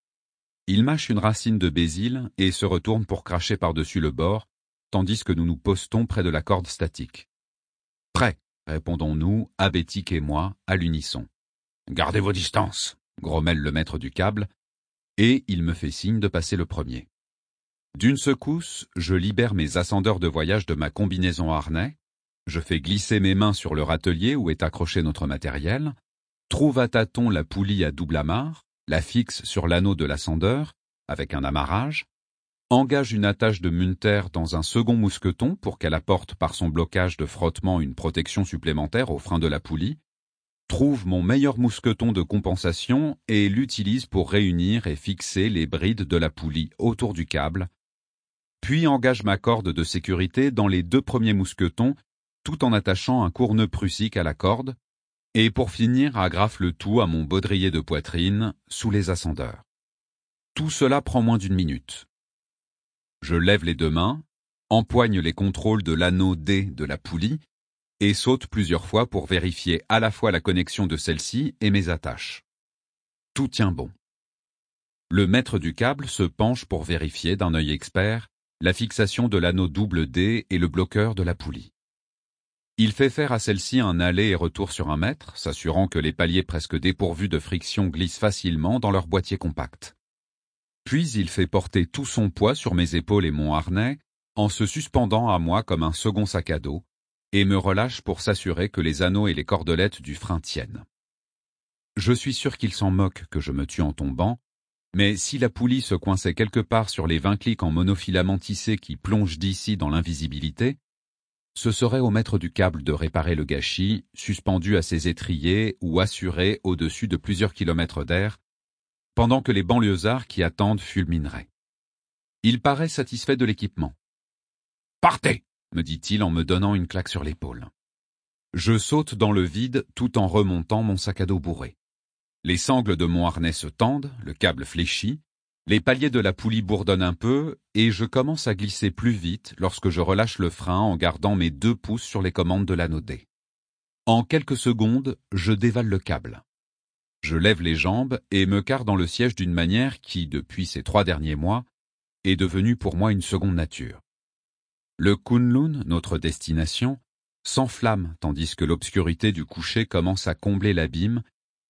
Speaker 1: Il mâche une racine de bésil et se retourne pour cracher par-dessus le bord, tandis que nous nous postons près de la corde statique. « Prêt !» répondons-nous, Abétique et moi, à l'unisson. « Gardez vos distances !» grommelle le maître du câble, et il me fait signe de passer le premier. D'une secousse, je libère mes ascendeurs de voyage de ma combinaison harnais, je fais glisser mes mains sur le râtelier où est accroché notre matériel, trouve à tâtons la poulie à double amarre, la fixe sur l'anneau de l'ascendeur, avec un amarrage, engage une attache de Munter dans un second mousqueton pour qu'elle apporte par son blocage de frottement une protection supplémentaire au frein de la poulie, trouve mon meilleur mousqueton de compensation et l'utilise pour réunir et fixer les brides de la poulie autour du câble, puis engage ma corde de sécurité dans les deux premiers mousquetons, tout en attachant un court nœud prussique à la corde, et pour finir agrafe le tout à mon baudrier de poitrine, sous les ascendeurs. Tout cela prend moins d'une minute. Je lève les deux mains, empoigne les contrôles de l'anneau D de la poulie, et saute plusieurs fois pour vérifier à la fois la connexion de celle-ci et mes attaches. Tout tient bon. Le maître du câble se penche pour vérifier d'un œil expert la fixation de l'anneau double D et le bloqueur de la poulie. Il fait faire à celle-ci un aller et retour sur un mètre, s'assurant que les paliers presque dépourvus de friction glissent facilement dans leur boîtier compact. Puis il fait porter tout son poids sur mes épaules et mon harnais, en se suspendant à moi comme un second sac à dos, et me relâche pour s'assurer que les anneaux et les cordelettes du frein tiennent. Je suis sûr qu'il s'en moque que je me tue en tombant, mais si la poulie se coinçait quelque part sur les vingt clics en monofilament tissé qui plongent d'ici dans l'invisibilité, ce serait au maître du câble de réparer le gâchis, suspendu à ses étriers ou assuré au-dessus de plusieurs kilomètres d'air, pendant que les banlieusards qui attendent fulmineraient. Il paraît satisfait de l'équipement. « Partez !» me dit-il en me donnant une claque sur l'épaule. Je saute dans le vide tout en remontant mon sac à dos bourré. Les sangles de mon harnais se tendent, le câble fléchit, les paliers de la poulie bourdonnent un peu, et je commence à glisser plus vite lorsque je relâche le frein en gardant mes deux pouces sur les commandes de l'anneau D. En quelques secondes, je dévale le câble. Je lève les jambes et me carre dans le siège d'une manière qui, depuis ces trois derniers mois, est devenue pour moi une seconde nature. Le Kunlun, notre destination, s'enflamme tandis que l'obscurité du coucher commence à combler l'abîme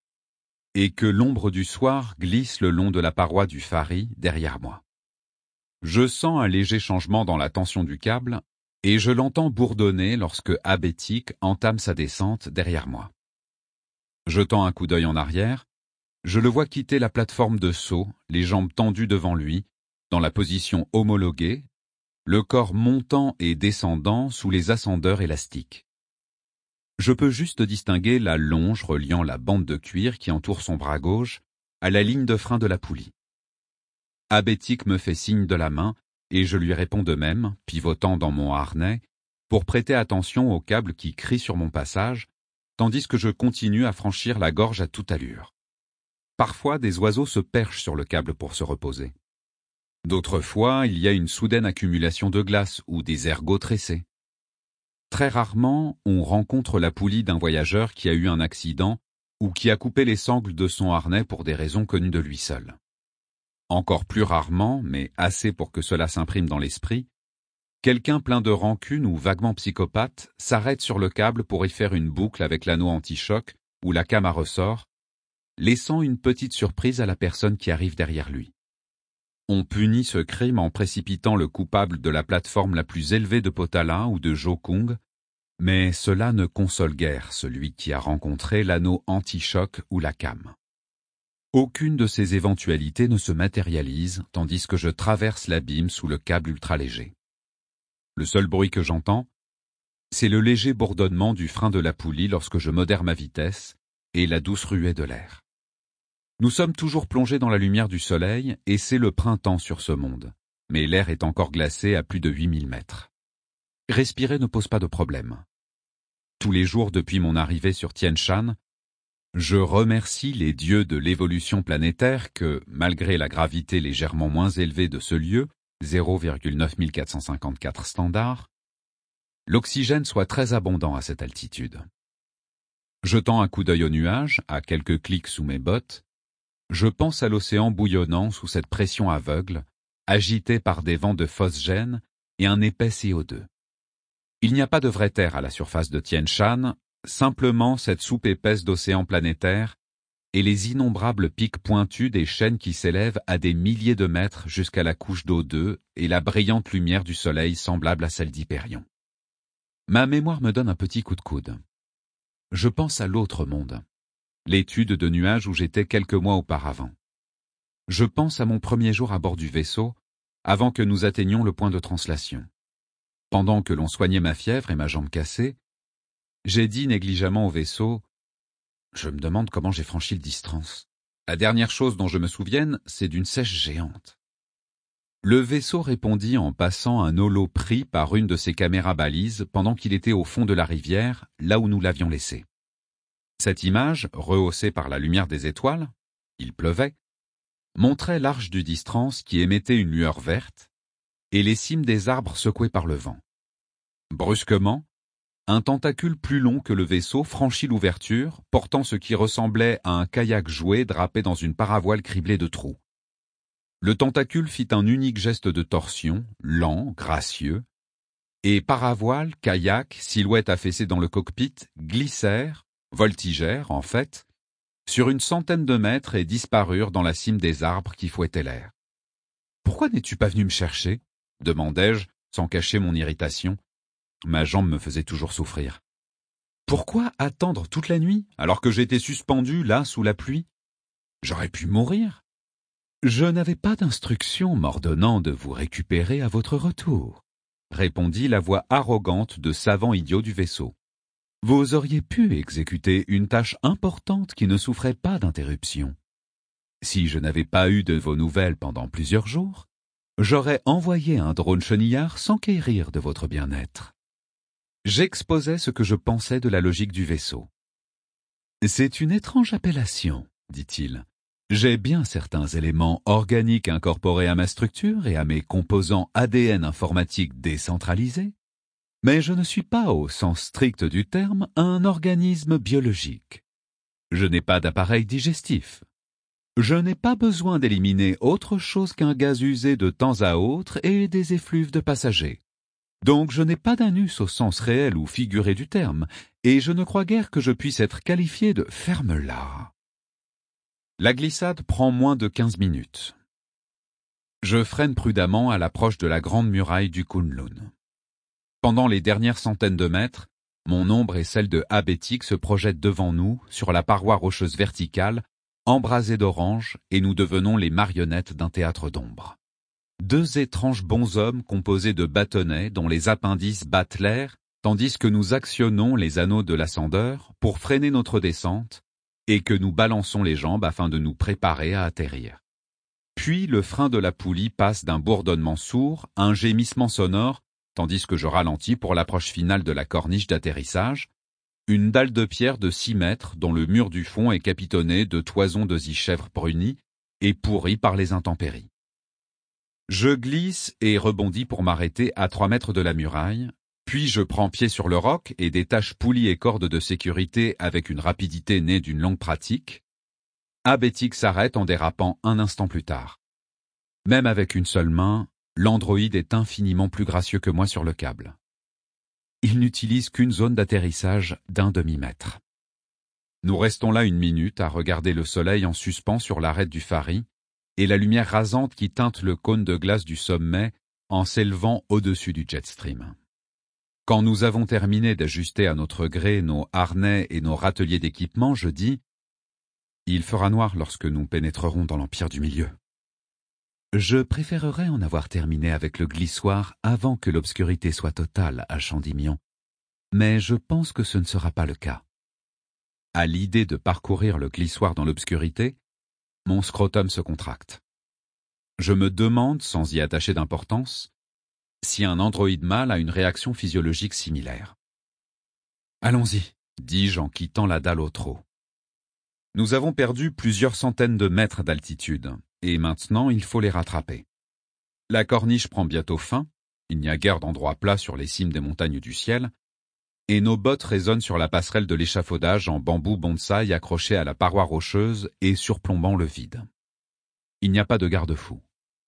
Speaker 1: et que l'ombre du soir glisse le long de la paroi du Fari derrière moi. Je sens un léger changement dans la tension du câble et je l'entends bourdonner lorsque Abétique entame sa descente derrière moi. Jetant un coup d'œil en arrière, je le vois quitter la plateforme de saut, les jambes tendues devant lui, dans la position homologuée, le corps montant et descendant sous les ascendeurs élastiques. Je peux juste distinguer la longe reliant la bande de cuir qui entoure son bras gauche à la ligne de frein de la poulie. Abétique me fait signe de la main et je lui réponds de même, pivotant dans mon harnais, pour prêter attention au câble qui crie sur mon passage, tandis que je continue à franchir la gorge à toute allure. Parfois, des oiseaux se perchent sur le câble pour se reposer. D'autres fois, il y a une soudaine accumulation de glace ou des ergots tressés. Très rarement, on rencontre la poulie d'un voyageur qui a eu un accident ou qui a coupé les sangles de son harnais pour des raisons connues de lui seul. Encore plus rarement, mais assez pour que cela s'imprime dans l'esprit, quelqu'un plein de rancune ou vaguement psychopathe s'arrête sur le câble pour y faire une boucle avec l'anneau anti-choc ou la came à ressort, laissant une petite surprise à la personne qui arrive derrière lui. On punit ce crime en précipitant le coupable de la plateforme la plus élevée de Potala ou de Jokung, mais cela ne console guère celui qui a rencontré l'anneau anti-choc ou la came. Aucune de ces éventualités ne se matérialise tandis que je traverse l'abîme sous le câble ultra-léger. Le seul bruit que j'entends, c'est le léger bourdonnement du frein de la poulie lorsque je modère ma vitesse et la douce ruée de l'air. Nous sommes toujours plongés dans la lumière du soleil et c'est le printemps sur ce monde, mais l'air est encore glacé à plus de huit mille mètres. Respirer ne pose pas de problème. Tous les jours depuis mon arrivée sur Tien Shan, je remercie les dieux de l'évolution planétaire que, malgré la gravité légèrement moins élevée de ce lieu, zéro virgule neuf mille quatre cent cinquante-quatre standards, l'oxygène soit très abondant à cette altitude. Jetant un coup d'œil aux nuages, à quelques clics sous mes bottes, je pense à l'océan bouillonnant sous cette pression aveugle, agité par des vents de phosgène et un épais C O deux. Il n'y a pas de vraie terre à la surface de Tien Shan, simplement cette soupe épaisse d'océan planétaire et les innombrables pics pointus des chaînes qui s'élèvent à des milliers de mètres jusqu'à la couche d'O deux et la brillante lumière du soleil semblable à celle d'Hyperion. Ma mémoire me donne un petit coup de coude. Je pense à l'autre monde, l'étude de nuages où j'étais quelques mois auparavant. Je pense à mon premier jour à bord du vaisseau, avant que nous atteignions le point de translation. Pendant que l'on soignait ma fièvre et ma jambe cassée, j'ai dit négligemment au vaisseau « Je me demande comment j'ai franchi le distance. La dernière chose dont je me souvienne, c'est d'une sèche géante. » Le vaisseau répondit en passant un holo pris par une de ses caméras balises pendant qu'il était au fond de la rivière, là où nous l'avions laissé. Cette image, rehaussée par la lumière des étoiles, il pleuvait, montrait l'arche du Distrans qui émettait une lueur verte, et les cimes des arbres secouées par le vent. Brusquement, un tentacule plus long que le vaisseau franchit l'ouverture, portant ce qui ressemblait à un kayak jouet drapé dans une paravoile criblée de trous. Le tentacule fit un unique geste de torsion, lent, gracieux, et paravoile, kayak, silhouette affaissée dans le cockpit, glissèrent, voltigèrent en fait, sur une centaine de mètres et disparurent dans la cime des arbres qui fouettaient l'air. « Pourquoi n'es-tu pas venu me chercher ?» demandai-je, sans cacher mon irritation. Ma jambe me faisait toujours souffrir. Pourquoi attendre toute la nuit, alors que j'étais suspendu là sous la pluie? J'aurais pu mourir. Je n'avais pas d'instruction m'ordonnant de vous récupérer à votre retour, répondit la voix arrogante de savant idiot du vaisseau. Vous auriez pu exécuter une tâche importante qui ne souffrait pas d'interruption. Si je n'avais pas eu de vos nouvelles pendant plusieurs jours, j'aurais envoyé un drone chenillard s'enquérir de votre bien-être. J'exposais ce que je pensais de la logique du vaisseau. C'est une étrange appellation, dit-il. J'ai bien certains éléments organiques incorporés à ma structure et à mes composants A D N informatiques décentralisés, mais je ne suis pas, au sens strict du terme, un organisme biologique. Je n'ai pas d'appareil digestif. Je n'ai pas besoin d'éliminer autre chose qu'un gaz usé de temps à autre et des effluves de passagers. Donc je n'ai pas d'anus au sens réel ou figuré du terme, et je ne crois guère que je puisse être qualifié de « ferme-la ». La glissade prend moins de quinze minutes. Je freine prudemment à l'approche de la grande muraille du Kunlun. Pendant les dernières centaines de mètres, mon ombre et celle de Abétique se projettent devant nous, sur la paroi rocheuse verticale, embrasée d'orange, et nous devenons les marionnettes d'un théâtre d'ombre. Deux étranges bonshommes composés de bâtonnets dont les appendices battent l'air, tandis que nous actionnons les anneaux de l'ascendeur pour freiner notre descente et que nous balançons les jambes afin de nous préparer à atterrir. Puis le frein de la poulie passe d'un bourdonnement sourd à un gémissement sonore, tandis que je ralentis pour l'approche finale de la corniche d'atterrissage, une dalle de pierre de six mètres dont le mur du fond est capitonné de toisons de zygèvre brunis et pourri par les intempéries. Je glisse et rebondis pour m'arrêter à trois mètres de la muraille, puis je prends pied sur le roc et détache poulies et cordes de sécurité avec une rapidité née d'une longue pratique. Abétique s'arrête en dérapant un instant plus tard. Même avec une seule main, l'androïde est infiniment plus gracieux que moi sur le câble. Il n'utilise qu'une zone d'atterrissage d'un demi-mètre. Nous restons là une minute à regarder le soleil en suspens sur l'arête du Fari, et la lumière rasante qui teinte le cône de glace du sommet en s'élevant au-dessus du jetstream. Quand nous avons terminé d'ajuster à notre gré nos harnais et nos râteliers d'équipement, je dis « Il fera noir lorsque nous pénétrerons dans l'Empire du Milieu. » Je préférerais en avoir terminé avec le glissoire avant que l'obscurité soit totale à Chandimion, mais je pense que ce ne sera pas le cas. À l'idée de parcourir le glissoire dans l'obscurité, mon scrotum se contracte. Je me demande, sans y attacher d'importance, si un androïde mâle a une réaction physiologique similaire. « Allons-y », dis-je en quittant la dalle au trot. Nous avons perdu plusieurs centaines de mètres d'altitude, et maintenant il faut les rattraper. La corniche prend bientôt fin, il n'y a guère d'endroit plat sur les cimes des montagnes du ciel, et nos bottes résonnent sur la passerelle de l'échafaudage en bambou bonsaï accroché à la paroi rocheuse et surplombant le vide. Il n'y a pas de garde-fou.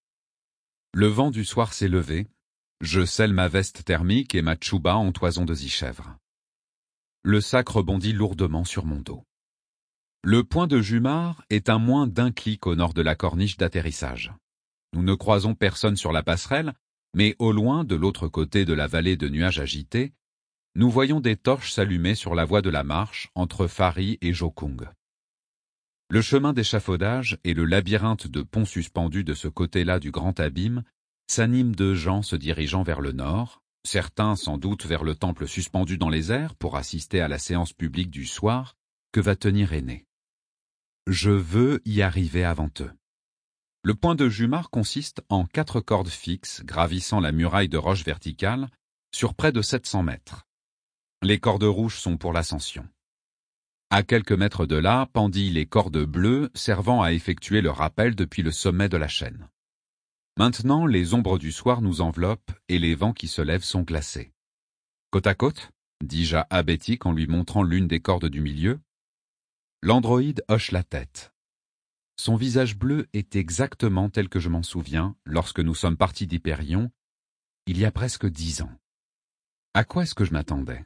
Speaker 1: Le vent du soir s'est levé, je scelle ma veste thermique et ma tchouba en toison de zygèvre. Le sac rebondit lourdement sur mon dos. Le point de Jumar est à moins d'un clic au nord de la corniche d'atterrissage. Nous ne croisons personne sur la passerelle, mais au loin, de l'autre côté de la vallée de nuages agités, nous voyons des torches s'allumer sur la voie de la marche entre Fari et Jokung. Le chemin d'échafaudage et le labyrinthe de ponts suspendus de ce côté-là du grand abîme s'animent de gens se dirigeant vers le nord, certains sans doute vers le temple suspendu dans les airs pour assister à la séance publique du soir que va tenir Aîné. Je veux y arriver avant eux. Le point de Jumar consiste en quatre cordes fixes gravissant la muraille de roche verticale sur près de sept cents mètres. Les cordes rouges sont pour l'ascension. À quelques mètres de là pendillent les cordes bleues servant à effectuer le rappel depuis le sommet de la chaîne. Maintenant, les ombres du soir nous enveloppent et les vents qui se lèvent sont glacés. Côte à côte, dis-je à Abétique en lui montrant l'une des cordes du milieu. L'androïde hoche la tête. Son visage bleu est exactement tel que je m'en souviens lorsque nous sommes partis d'Hyperion, il y a presque dix ans. À quoi est-ce que je m'attendais?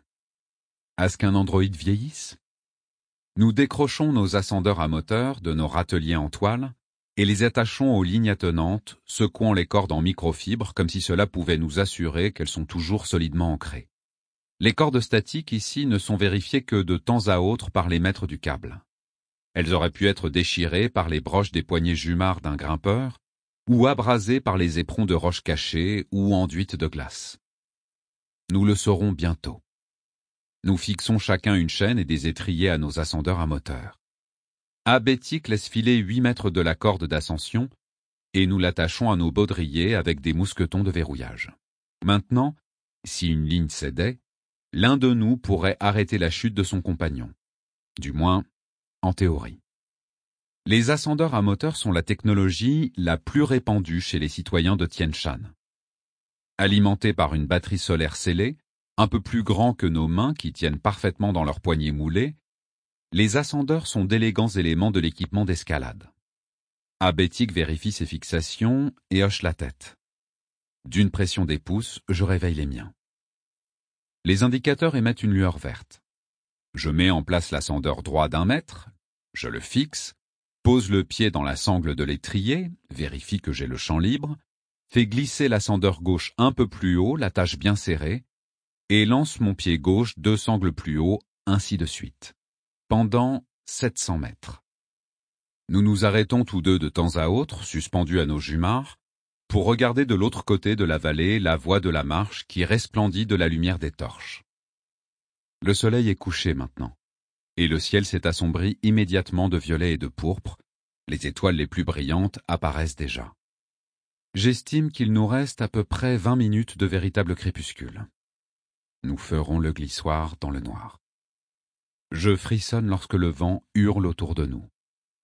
Speaker 1: À ce qu'un androïde vieillisse? Nous décrochons nos ascendeurs à moteur de nos râteliers en toile et les attachons aux lignes attenantes, secouant les cordes en microfibres comme si cela pouvait nous assurer qu'elles sont toujours solidement ancrées. Les cordes statiques ici ne sont vérifiées que de temps à autre par les maîtres du câble. Elles auraient pu être déchirées par les broches des poignées Jumar d'un grimpeur, ou abrasées par les éperons de roches cachées ou enduites de glace. Nous le saurons bientôt. Nous fixons chacun une chaîne et des étriers à nos ascendeurs à moteur. Abétique laisse filer huit mètres de la corde d'ascension, et nous l'attachons à nos baudriers avec des mousquetons de verrouillage. Maintenant, si une ligne cédait, l'un de nous pourrait arrêter la chute de son compagnon. Du moins, en théorie. Les ascendeurs à moteur sont la technologie la plus répandue chez les citoyens de Tien Shan. Alimentés par une batterie solaire scellée, un peu plus grand que nos mains qui tiennent parfaitement dans leurs poignets moulés, les ascendeurs sont d'élégants éléments de l'équipement d'escalade. Abétique vérifie ses fixations et hoche la tête. D'une pression des pouces, je réveille les miens. Les indicateurs émettent une lueur verte. Je mets en place l'ascendeur droit d'un mètre, je le fixe, pose le pied dans la sangle de l'étrier, vérifie que j'ai le champ libre, fais glisser l'ascendeur gauche un peu plus haut, l'attache bien serrée, et lance mon pied gauche deux sangles plus haut, ainsi de suite. Pendant sept cents mètres. Nous nous arrêtons tous deux de temps à autre, suspendus à nos jumars, pour regarder de l'autre côté de la vallée la voie de la marche qui resplendit de la lumière des torches. Le soleil est couché maintenant, et le ciel s'est assombri immédiatement de violet et de pourpre, les étoiles les plus brillantes apparaissent déjà. J'estime qu'il nous reste à peu près vingt minutes de véritable crépuscule. Nous ferons le glissoir dans le noir. Je frissonne lorsque le vent hurle autour de nous.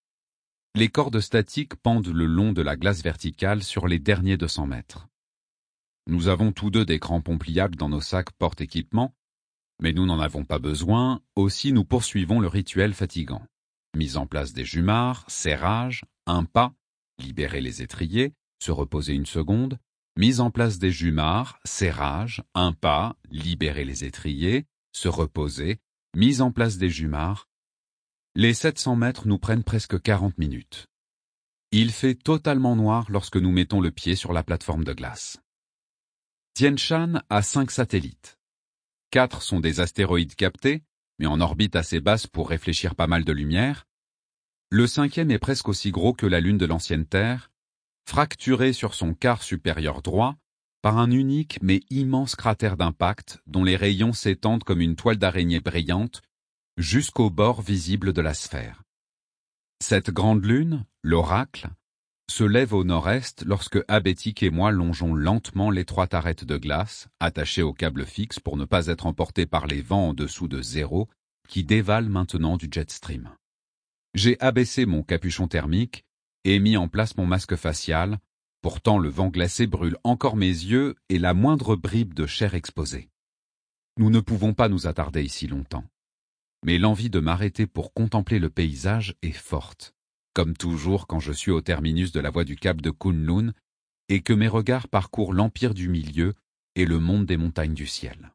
Speaker 1: Les cordes statiques pendent le long de la glace verticale sur les derniers deux cents mètres. Nous avons tous deux des crampons pliables dans nos sacs porte-équipement, mais nous n'en avons pas besoin, aussi nous poursuivons le rituel fatigant. Mise en place des jumars, serrage, un pas, libérer les étriers, se reposer une seconde, mise en place des jumars, serrage, un pas, libérer les étriers, se reposer, mise en place des jumars. Les sept cents mètres nous prennent presque quarante minutes. Il fait totalement noir lorsque nous mettons le pied sur la plateforme de glace. Tien Shan a cinq satellites. Quatre sont des astéroïdes captés, mais en orbite assez basse pour réfléchir pas mal de lumière. Le cinquième est presque aussi gros que la Lune de l'ancienne Terre, fracturé sur son quart supérieur droit par un unique mais immense cratère d'impact dont les rayons s'étendent comme une toile d'araignée brillante jusqu'au bord visible de la sphère. Cette grande lune, l'Oracle, se lève au nord-est lorsque Abétique et moi longeons lentement l'étroite arête de glace, attachée au câble fixe pour ne pas être emportés par les vents en dessous de zéro, qui dévalent maintenant du jet stream. J'ai abaissé mon capuchon thermique et mis en place mon masque facial, pourtant le vent glacé brûle encore mes yeux et la moindre bribe de chair exposée. Nous ne pouvons pas nous attarder ici longtemps. Mais l'envie de m'arrêter pour contempler le paysage est forte, comme toujours quand je suis au terminus de la voie du cap de Kunlun et que mes regards parcourent l'empire du milieu et le monde des montagnes du ciel.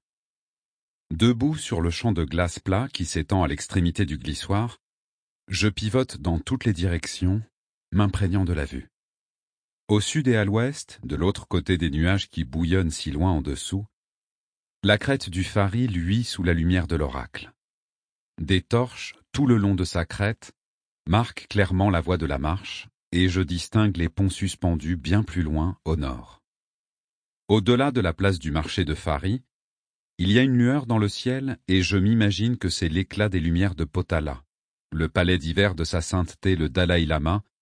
Speaker 1: Debout sur le champ de glace plat qui s'étend à l'extrémité du glissoir, je pivote dans toutes les directions, m'imprégnant de la vue. Au sud et à l'ouest, de l'autre côté des nuages qui bouillonnent si loin en dessous, la crête du Phari luit sous la lumière de l'oracle. Des torches, tout le long de sa crête, marquent clairement la voie de la marche, et je distingue les ponts suspendus bien plus loin, au nord. Au-delà de la place du marché de Phari, il y a une lueur dans le ciel, et je m'imagine que c'est l'éclat des lumières de Potala, le palais d'hiver de sa sainteté le Dalai Lama,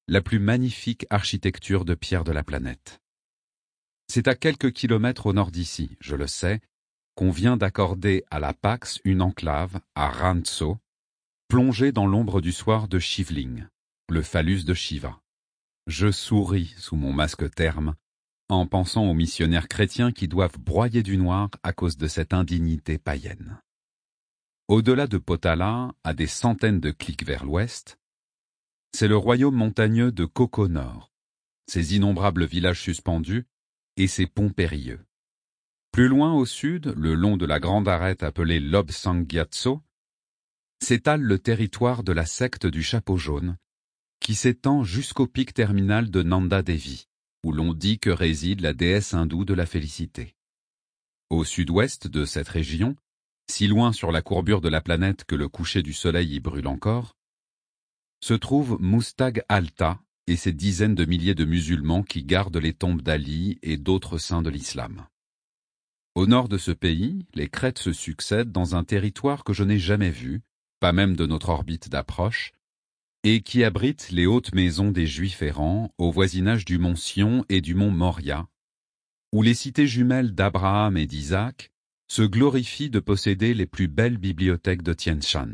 Speaker 1: la plus magnifique architecture de pierre de la planète. C'est à quelques kilomètres au nord d'ici, je le sais, qu'on vient d'accorder à la Pax une enclave, à Rantso, plongée dans l'ombre du soir de Shivling, le phallus de Shiva. Je souris sous mon masque terme, en pensant aux missionnaires chrétiens qui doivent broyer du noir à cause de cette indignité païenne. Au-delà de Potala, à des centaines de clics vers l'ouest, c'est le royaume montagneux de Koko Nord, ses innombrables villages suspendus et ses ponts périlleux. Plus loin au sud, le long de la grande arête appelée Lobsang Gyatso, s'étale le territoire de la secte du chapeau jaune, qui s'étend jusqu'au pic terminal de Nanda Devi, où l'on dit que réside la déesse hindoue de la félicité. Au sud-ouest de cette région, si loin sur la courbure de la planète que le coucher du soleil y brûle encore, se trouve Mustag Alta et ses dizaines de milliers de musulmans qui gardent les tombes d'Ali et d'autres saints de l'islam. Au nord de ce pays, les crêtes se succèdent dans un territoire que je n'ai jamais vu, pas même de notre orbite d'approche, et qui abrite les hautes maisons des Juifs errants au voisinage du mont Sion et du mont Moria, où les cités jumelles d'Abraham et d'Isaac se glorifient de posséder les plus belles bibliothèques de Tien Shan.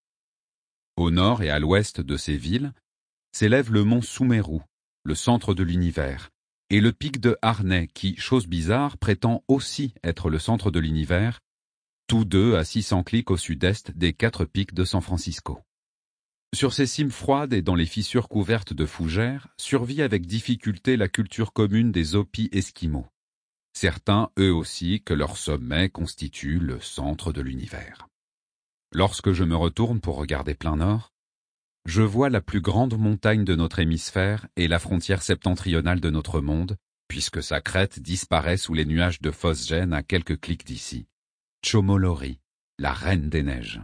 Speaker 1: Au nord et à l'ouest de ces villes s'élève le mont Sumeru, le centre de l'univers, et le pic de Harney qui, chose bizarre, prétend aussi être le centre de l'univers, tous deux à six cents clics au sud-est des quatre pics de San Francisco. Sur ces cimes froides et dans les fissures couvertes de fougères, survit avec difficulté la culture commune des Hopis esquimaux. Certains, eux aussi, que leur sommet constitue le centre de l'univers. Lorsque je me retourne pour regarder plein nord, je vois la plus grande montagne de notre hémisphère et la frontière septentrionale de notre monde, puisque sa crête disparaît sous les nuages de phosgène à quelques clics d'ici. Chomolori, la reine des neiges.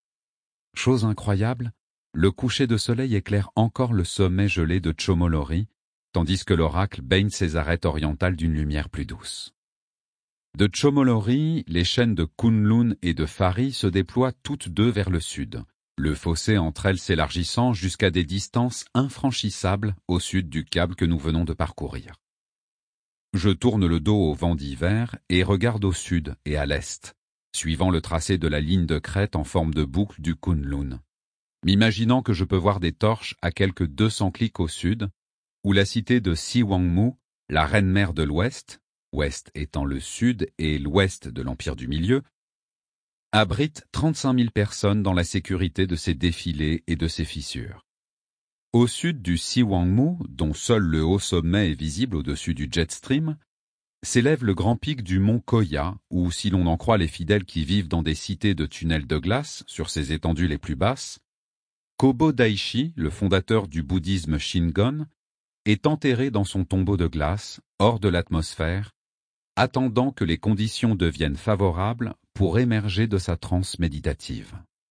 Speaker 1: Chose incroyable, le coucher de soleil éclaire encore le sommet gelé de Chomolori, tandis que l'oracle baigne ses arêtes orientales d'une lumière plus douce. De Chomolori, les chaînes de Kunlun et de Fari se déploient toutes deux vers le sud, le fossé entre elles s'élargissant jusqu'à des distances infranchissables au sud du câble que nous venons de parcourir. Je tourne le dos au vent d'hiver et regarde au sud et à l'est, suivant le tracé de la ligne de crête en forme de boucle du Kunlun, m'imaginant que je peux voir des torches à quelques deux cents clics au sud, où la cité de Siwangmu, la reine-mère de l'Ouest, Ouest étant le sud et l'ouest de l'Empire du Milieu, abrite trente-cinq mille personnes dans la sécurité de ses défilés et de ses fissures. Au sud du Siwangmu, dont seul le haut sommet est visible au-dessus du jet stream, s'élève le grand pic du mont Koya, où, si l'on en croit les fidèles qui vivent dans des cités de tunnels de glace sur ses étendues les plus basses, Kobo Daishi, le fondateur du bouddhisme Shingon, est enterré dans son tombeau de glace, hors de l'atmosphère, attendant que les conditions deviennent favorables pour émerger de sa transe méditative.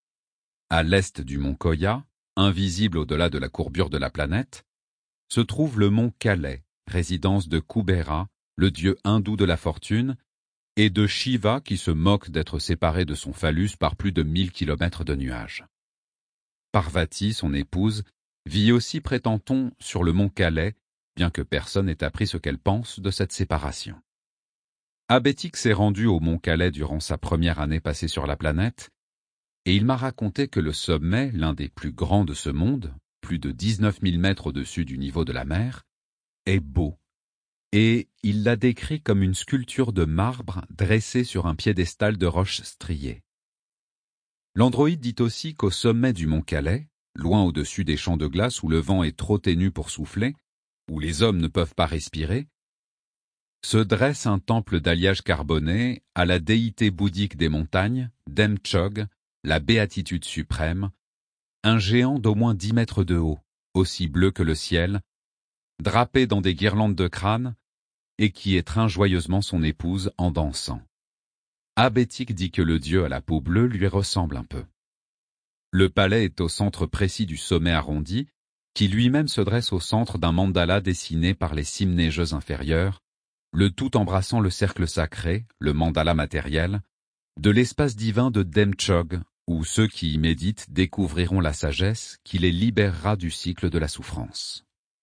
Speaker 1: À l'est du mont Koya, invisible au-delà de la courbure de la planète, se trouve le mont Kalai, résidence de Kubera, le dieu hindou de la fortune, et de Shiva qui se moque d'être séparé de son phallus par plus de mille kilomètres de nuages. Parvati, son épouse, vit aussi, prétend-on, sur le mont Kalai, bien que personne n'ait appris ce qu'elle pense de cette séparation. Abétique s'est rendu au mont Kalai durant sa première année passée sur la planète, et il m'a raconté que le sommet, l'un des plus grands de ce monde, plus de dix-neuf mille mètres au-dessus du niveau de la mer, est beau, et il l'a décrit comme une sculpture de marbre dressée sur un piédestal de roches striées. L'androïde dit aussi qu'au sommet du mont Kalai, loin au-dessus des champs de glace où le vent est trop ténu pour souffler, où les hommes ne peuvent pas respirer, se dresse un temple d'alliage carboné à la déité bouddhique des montagnes, Demchog, la béatitude suprême, un géant d'au moins dix mètres de haut, aussi bleu que le ciel, drapé dans des guirlandes de crâne, et qui étreint joyeusement son épouse en dansant. Abétique dit que le dieu à la peau bleue lui ressemble un peu. Le palais est au centre précis du sommet arrondi, qui lui-même se dresse au centre d'un mandala dessiné par les cimes neigeuses inférieures, le tout embrassant le cercle sacré, le mandala matériel, de l'espace divin de Demchog, où ceux qui y méditent découvriront la sagesse qui les libérera du cycle de la souffrance.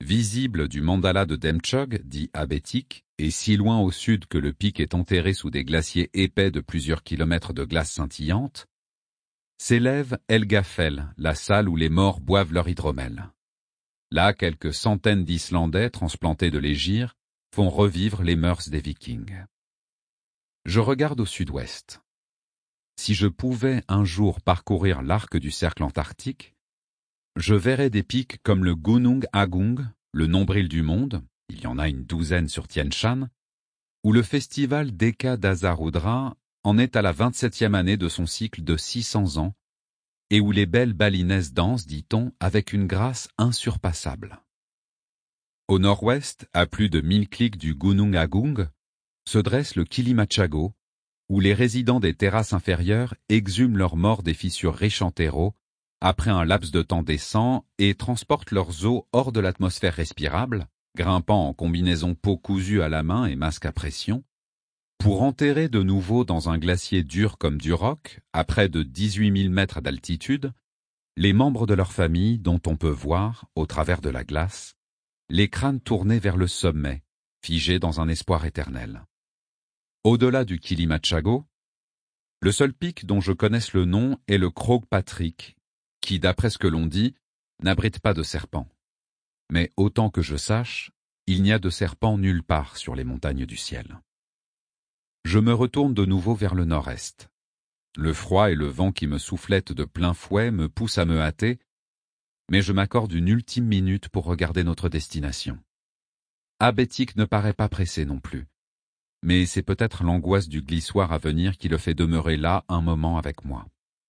Speaker 1: visible du mandala de Demchog, dit Abétique, et si loin au sud que le pic est enterré sous des glaciers épais de plusieurs kilomètres de glace scintillante, s'élève Helgafell, la salle où les morts boivent leur hydromel. Là, quelques centaines d'Islandais transplantés de l'Égir font revivre les mœurs des Vikings. Je regarde au sud-ouest. Si je pouvais un jour parcourir l'arc du cercle antarctique, je verrais des pics comme le Gunung Agung, le nombril du monde, il y en a une douzaine sur Tien Shan, où le festival d'Eka Dasarudra en est à la vingt-septième année de son cycle de six cents ans, et où les belles balinaises dansent, dit-on, avec une grâce insurpassable. Au nord-ouest, à plus de mille clics du Gunung Agung, se dresse le Kilimanjaro, où les résidents des terrasses inférieures exhument leurs morts des fissures riches en terreau, après un laps de temps décent, et transportent leurs os hors de l'atmosphère respirable, grimpant en combinaison peau cousue à la main et masque à pression, pour enterrer de nouveau dans un glacier dur comme du roc, à près de dix-huit mille mètres d'altitude, les membres de leur famille dont on peut voir, au travers de la glace, les crânes tournés vers le sommet, figés dans un espoir éternel. Au-delà du Kilimanjaro, le seul pic dont je connaisse le nom est le Krog Patrick, qui, d'après ce que l'on dit, n'abrite pas de serpents. Mais autant que je sache, il n'y a de serpents nulle part sur les montagnes du ciel. Je me retourne de nouveau vers le nord-est. Le froid et le vent qui me soufflettent de plein fouet me poussent à me hâter, mais je m'accorde une ultime minute pour regarder notre destination. Abétique ne paraît pas pressé non plus, mais c'est peut-être l'angoisse du glissoir à venir qui le fait demeurer là un moment avec moi.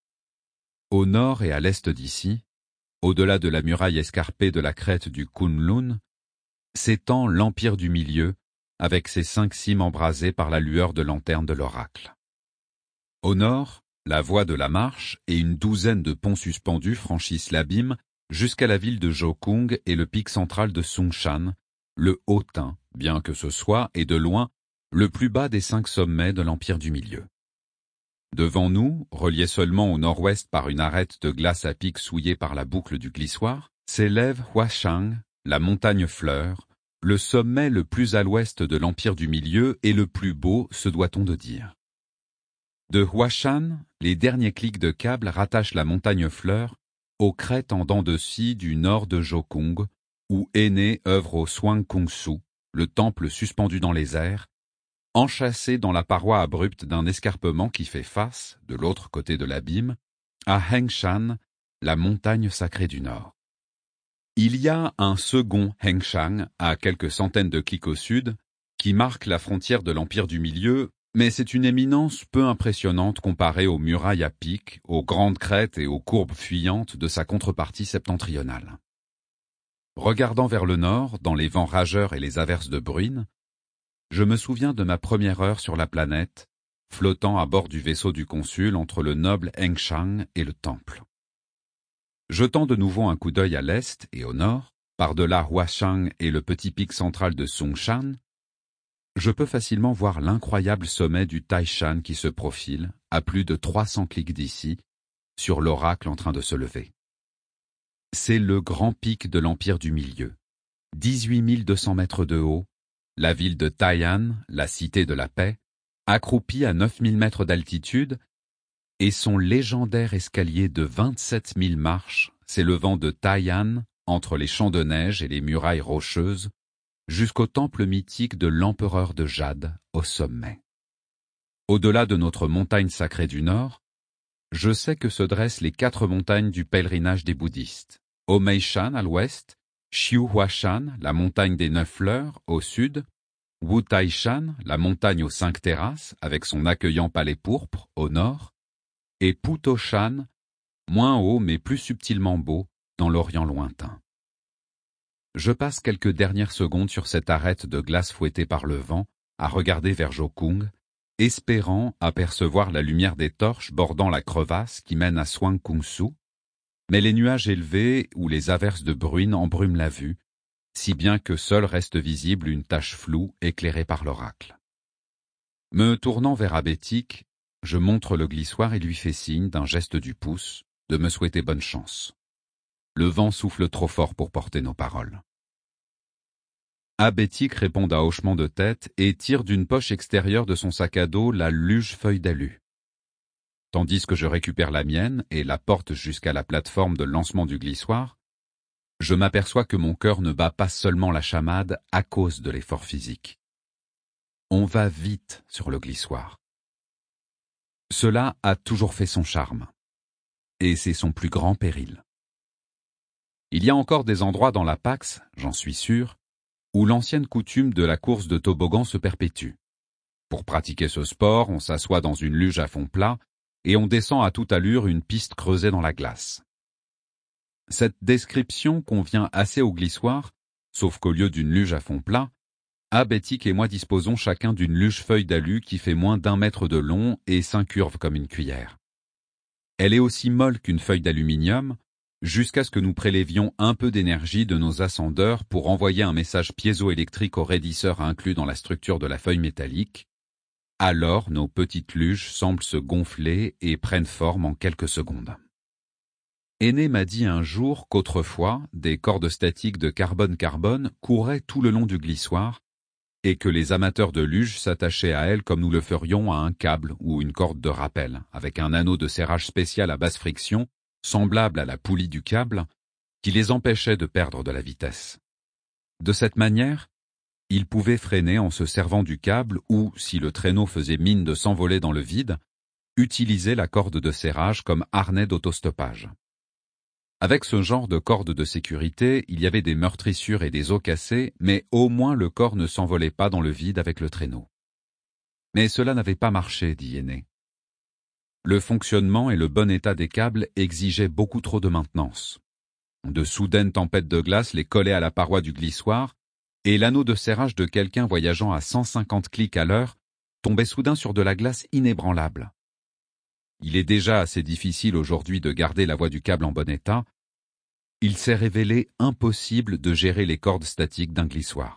Speaker 1: Au nord et à l'est d'ici, au-delà de la muraille escarpée de la crête du Kunlun, s'étend l'Empire du Milieu, avec ses cinq cimes embrasées par la lueur de lanterne de l'oracle. Au nord, la voie de la marche et une douzaine de ponts suspendus franchissent l'abîme jusqu'à la ville de Jokung et le pic central de Sungshan, le Hautain, bien que ce soit, et de loin, le plus bas des cinq sommets de l'Empire du Milieu. Devant nous, relié seulement au nord-ouest par une arête de glace à pic souillée par la boucle du glissoir, s'élève Huashang, la montagne fleur, le sommet le plus à l'ouest de l'Empire du Milieu et le plus beau, se doit-on de dire. De Huashan, les derniers clics de câble rattachent la montagne fleur aux crêtes en dents de scie du nord de Jokung, où Aîné œuvre au Swang Kung-su, le temple suspendu dans les airs, enchâssé dans la paroi abrupte d'un escarpement qui fait face, de l'autre côté de l'abîme, à Hengshan, la montagne sacrée du Nord. Il y a un second Hengshan, à quelques centaines de clics au sud, qui marque la frontière de l'Empire du Milieu, mais c'est une éminence peu impressionnante comparée aux murailles à pic, aux grandes crêtes et aux courbes fuyantes de sa contrepartie septentrionale. Regardant vers le nord, dans les vents rageurs et les averses de bruine, je me souviens de ma première heure sur la planète, flottant à bord du vaisseau du consul entre le noble Hengshan et le temple. Jetant de nouveau un coup d'œil à l'est et au nord, par-delà Huashang et le petit pic central de Sungshan, je peux facilement voir l'incroyable sommet du Taishan qui se profile, à plus de trois cents clics d'ici, sur l'oracle en train de se lever. C'est le grand pic de l'Empire du Milieu, dix-huit mille deux cents mètres de haut, la ville de Tai'an, la cité de la paix, accroupie à neuf mille mètres d'altitude, et son légendaire escalier de vingt-sept mille marches s'élevant de Tai'an, entre les champs de neige et les murailles rocheuses, jusqu'au temple mythique de l'empereur de Jade, au sommet. Au-delà de notre montagne sacrée du Nord, je sais que se dressent les quatre montagnes du pèlerinage des bouddhistes. Omeishan à l'ouest, Xiuhuashan, la montagne des neuf fleurs, au sud, Wutaishan, la montagne aux cinq terrasses, avec son accueillant palais pourpre, au nord, et Putoshan, moins haut mais plus subtilement beau, dans l'Orient lointain. Je passe quelques dernières secondes sur cette arête de glace fouettée par le vent, à regarder vers Jokung, espérant apercevoir la lumière des torches bordant la crevasse qui mène à Swang Kung-su, mais les nuages élevés ou les averses de bruine embrument la vue, si bien que seule reste visible une tache floue éclairée par l'oracle. Me tournant vers Abétique, je montre le glissoir et lui fais signe d'un geste du pouce de me souhaiter bonne chance. Le vent souffle trop fort pour porter nos paroles. Abétique répond d'un hochement de tête et tire d'une poche extérieure de son sac à dos la luge feuille d'alu. Tandis que je récupère la mienne et la porte jusqu'à la plateforme de lancement du glissoire, je m'aperçois que mon cœur ne bat pas seulement la chamade à cause de l'effort physique. On va vite sur le glissoire. Cela a toujours fait son charme. Et c'est son plus grand péril. Il y a encore des endroits dans la Pax, j'en suis sûr, où l'ancienne coutume de la course de toboggan se perpétue. Pour pratiquer ce sport, on s'assoit dans une luge à fond plat et on descend à toute allure une piste creusée dans la glace. Cette description convient assez au glissoir, sauf qu'au lieu d'une luge à fond plat, Abétique et moi disposons chacun d'une luge feuille d'alu qui fait moins d'un mètre de long et s'incurve comme une cuillère. Elle est aussi molle qu'une feuille d'aluminium, jusqu'à ce que nous prélevions un peu d'énergie de nos ascendeurs pour envoyer un message piézoélectrique au raidisseur inclus dans la structure de la feuille métallique. Alors nos petites luges semblent se gonfler et prennent forme en quelques secondes. Aîné m'a dit un jour qu'autrefois, des cordes statiques de carbone-carbone couraient tout le long du glissoire et que les amateurs de luge s'attachaient à elles comme nous le ferions à un câble ou une corde de rappel, avec un anneau de serrage spécial à basse friction, semblable à la poulie du câble, qui les empêchait de perdre de la vitesse. De cette manière, ils pouvaient freiner en se servant du câble ou, si le traîneau faisait mine de s'envoler dans le vide, utiliser la corde de serrage comme harnais d'autostoppage. Avec ce genre de corde de sécurité, il y avait des meurtrissures et des os cassés, mais au moins le corps ne s'envolait pas dans le vide avec le traîneau. Mais cela n'avait pas marché, dit Aîné. Le fonctionnement et le bon état des câbles exigeaient beaucoup trop de maintenance. De soudaines tempêtes de glace les collaient à la paroi du glissoire, et l'anneau de serrage de quelqu'un voyageant à cent cinquante clics à l'heure tombait soudain sur de la glace inébranlable. Il est déjà assez difficile aujourd'hui de garder la voie du câble en bon état. Il s'est révélé impossible de gérer les cordes statiques d'un glissoire.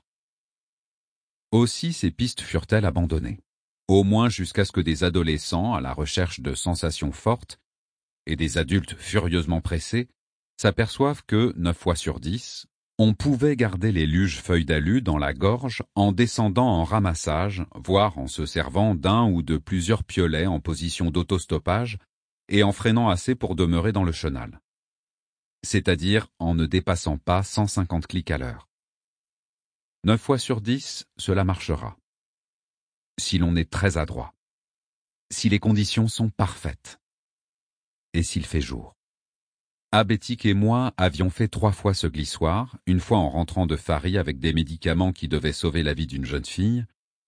Speaker 1: Aussi ces pistes furent-elles abandonnées, au moins jusqu'à ce que des adolescents, à la recherche de sensations fortes, et des adultes furieusement pressés, s'aperçoivent que, neuf fois sur dix, on pouvait garder les luges feuilles d'alu dans la gorge en descendant en ramassage, voire en se servant d'un ou de plusieurs piolets en position d'autostoppage et en freinant assez pour demeurer dans le chenal. C'est-à-dire en ne dépassant pas cent cinquante clics à l'heure. Neuf fois sur dix, cela marchera. Si l'on est très adroit. Si les conditions sont parfaites. Et s'il fait jour. Abétique et moi avions fait trois fois ce glissoir, une fois en rentrant de Fary avec des médicaments qui devaient sauver la vie d'une jeune fille,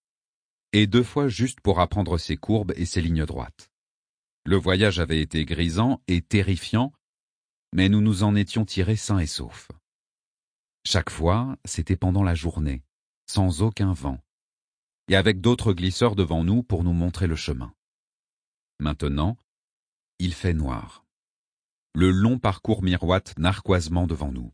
Speaker 1: et deux fois juste pour apprendre ses courbes et ses lignes droites. Le voyage avait été grisant et terrifiant, mais nous nous en étions tirés sains et saufs. Chaque fois, c'était pendant la journée, sans aucun vent, et avec d'autres glisseurs devant nous pour nous montrer le chemin. Maintenant, il fait noir. Le long parcours miroite narquoisement devant nous.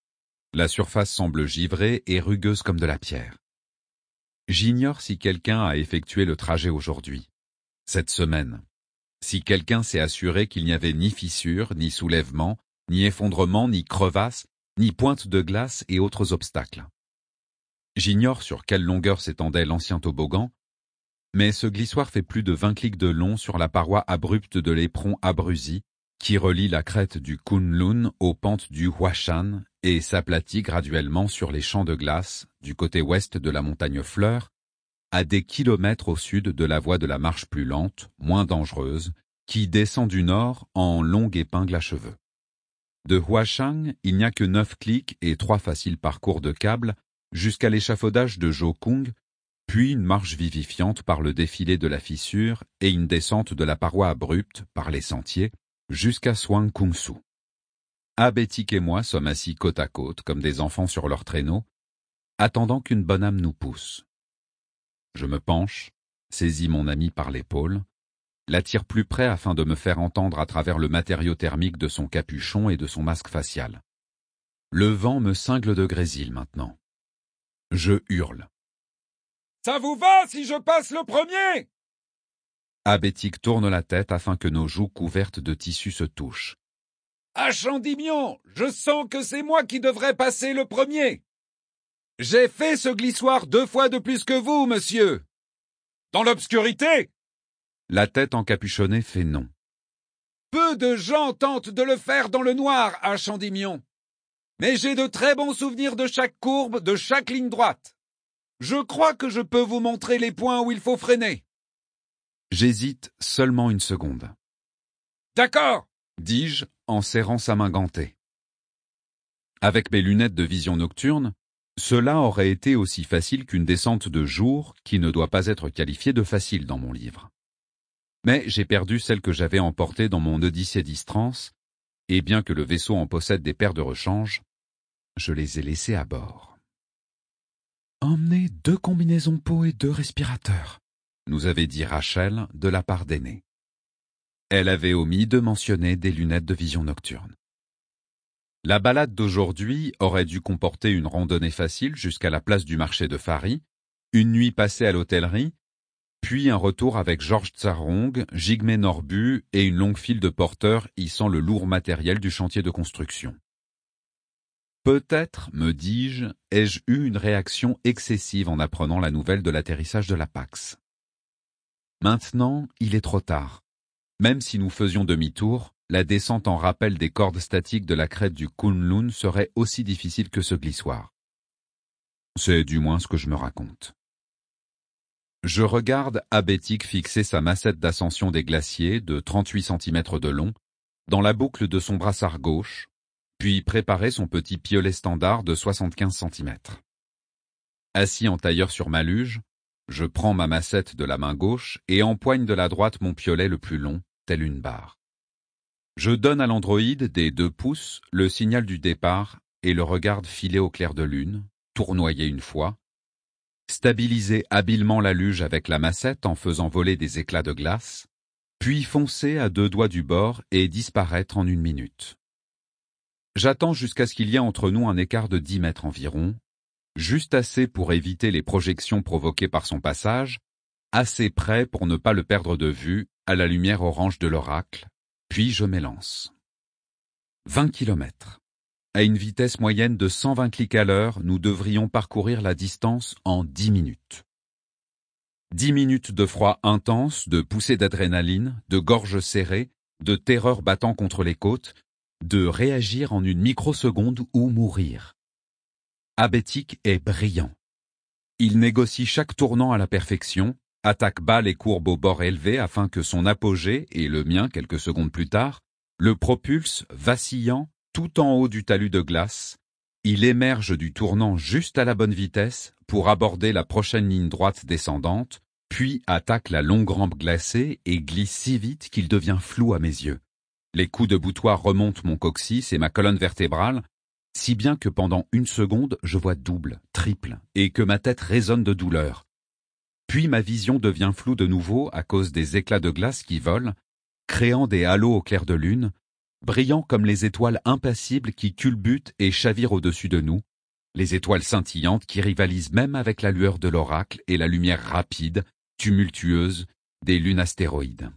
Speaker 1: La surface semble givrée et rugueuse comme de la pierre. J'ignore si quelqu'un a effectué le trajet aujourd'hui, cette semaine, si quelqu'un s'est assuré qu'il n'y avait ni fissure, ni soulèvement, ni effondrement, ni crevasse, ni pointe de glace et autres obstacles. J'ignore sur quelle longueur s'étendait l'ancien toboggan, mais ce glissoire fait plus de vingt clics de long sur la paroi abrupte de l'éperon Abruzzes, qui relie la crête du Kunlun aux pentes du Huashan et s'aplatit graduellement sur les champs de glace du côté ouest de la montagne Fleur, à des kilomètres au sud de la voie de la marche plus lente, moins dangereuse, qui descend du nord en longue épingle à cheveux. De Huashan, il n'y a que neuf clics et trois faciles parcours de câbles jusqu'à l'échafaudage de Jokung, puis une marche vivifiante par le défilé de la fissure et une descente de la paroi abrupte par les sentiers, jusqu'à Swangkungsu. Abétique et moi sommes assis côte à côte comme des enfants sur leur traîneau, attendant qu'une bonne âme nous pousse. Je me penche, saisis mon ami par l'épaule, l'attire plus près afin de me faire entendre à travers le matériau thermique de son capuchon et de son masque facial. Le vent me cingle de grésil maintenant. Je hurle. « Ça vous va si je passe le premier ?» Abétique tourne la tête afin que nos joues couvertes de tissu se touchent. « À Chandimion, je sens que c'est moi qui devrais passer le premier !» J'ai fait ce glissoir deux fois de plus que vous, monsieur. Dans l'obscurité? La tête encapuchonnée fait non. Peu de gens tentent de le faire dans le noir à Chandimion. Mais j'ai de très bons souvenirs de chaque courbe, de chaque ligne droite. Je crois que je peux vous montrer les points où il faut freiner. J'hésite seulement une seconde. D'accord, dis-je en serrant sa main gantée. Avec mes lunettes de vision nocturne, cela aurait été aussi facile qu'une descente de jour qui ne doit pas être qualifiée de facile dans mon livre. Mais j'ai perdu celles que j'avais emportées dans mon Odyssée d'Istrance, et bien que le vaisseau en possède des paires de rechange, je les ai laissées à bord. Emmenez deux combinaisons peau et deux respirateurs, nous avait dit Rachel de la part d'Aîné. Elle avait omis de mentionner des lunettes de vision nocturne. La balade d'aujourd'hui aurait dû comporter une randonnée facile jusqu'à la place du marché de Fari, une nuit passée à l'hôtellerie, puis un retour avec Georges Tsarong, Jigmé Norbu et une longue file de porteurs hissant le lourd matériel du chantier de construction. Peut-être, me dis-je, ai-je eu une réaction excessive en apprenant la nouvelle de l'atterrissage de la Pax. Maintenant, il est trop tard. Même si nous faisions demi-tour, la descente en rappel des cordes statiques de la crête du Kunlun serait aussi difficile que ce glissoir. C'est du moins ce que je me raconte. Je regarde Abétique fixer sa massette d'ascension des glaciers de trente-huit centimètres de long dans la boucle de son brassard gauche, puis préparer son petit piolet standard de soixante-quinze centimètres. Assis en tailleur sur ma luge, je prends ma massette de la main gauche et empoigne de la droite mon piolet le plus long, tel une barre. Je donne à l'androïde des deux pouces le signal du départ et le regarde filer au clair de lune, tournoyer une fois, stabiliser habilement la luge avec la massette en faisant voler des éclats de glace, puis foncer à deux doigts du bord et disparaître en une minute. J'attends jusqu'à ce qu'il y ait entre nous un écart de dix mètres environ, juste assez pour éviter les projections provoquées par son passage, assez près pour ne pas le perdre de vue à la lumière orange de l'oracle, puis je m'élance. vingt kilomètres. À une vitesse moyenne de cent vingt clics à l'heure, nous devrions parcourir la distance en dix minutes. Dix minutes de froid intense, de poussée d'adrénaline, de gorge serrée, de terreur battant contre les côtes, de réagir en une microseconde ou mourir. Abétique est brillant. Il négocie chaque tournant à la perfection, attaque bas les courbes au bord élevé afin que son apogée, et le mien quelques secondes plus tard, le propulse vacillant tout en haut du talus de glace. Il émerge du tournant juste à la bonne vitesse pour aborder la prochaine ligne droite descendante, puis attaque la longue rampe glacée et glisse si vite qu'il devient flou à mes yeux. Les coups de boutoir remontent mon coccyx et ma colonne vertébrale, si bien que pendant une seconde, je vois double, triple, et que ma tête résonne de douleur. Puis ma vision devient floue de nouveau à cause des éclats de glace qui volent, créant des halos au clair de lune, brillants comme les étoiles impassibles qui culbutent et chavirent au-dessus de nous, les étoiles scintillantes qui rivalisent même avec la lueur de l'oracle et la lumière rapide, tumultueuse, des lunes astéroïdes.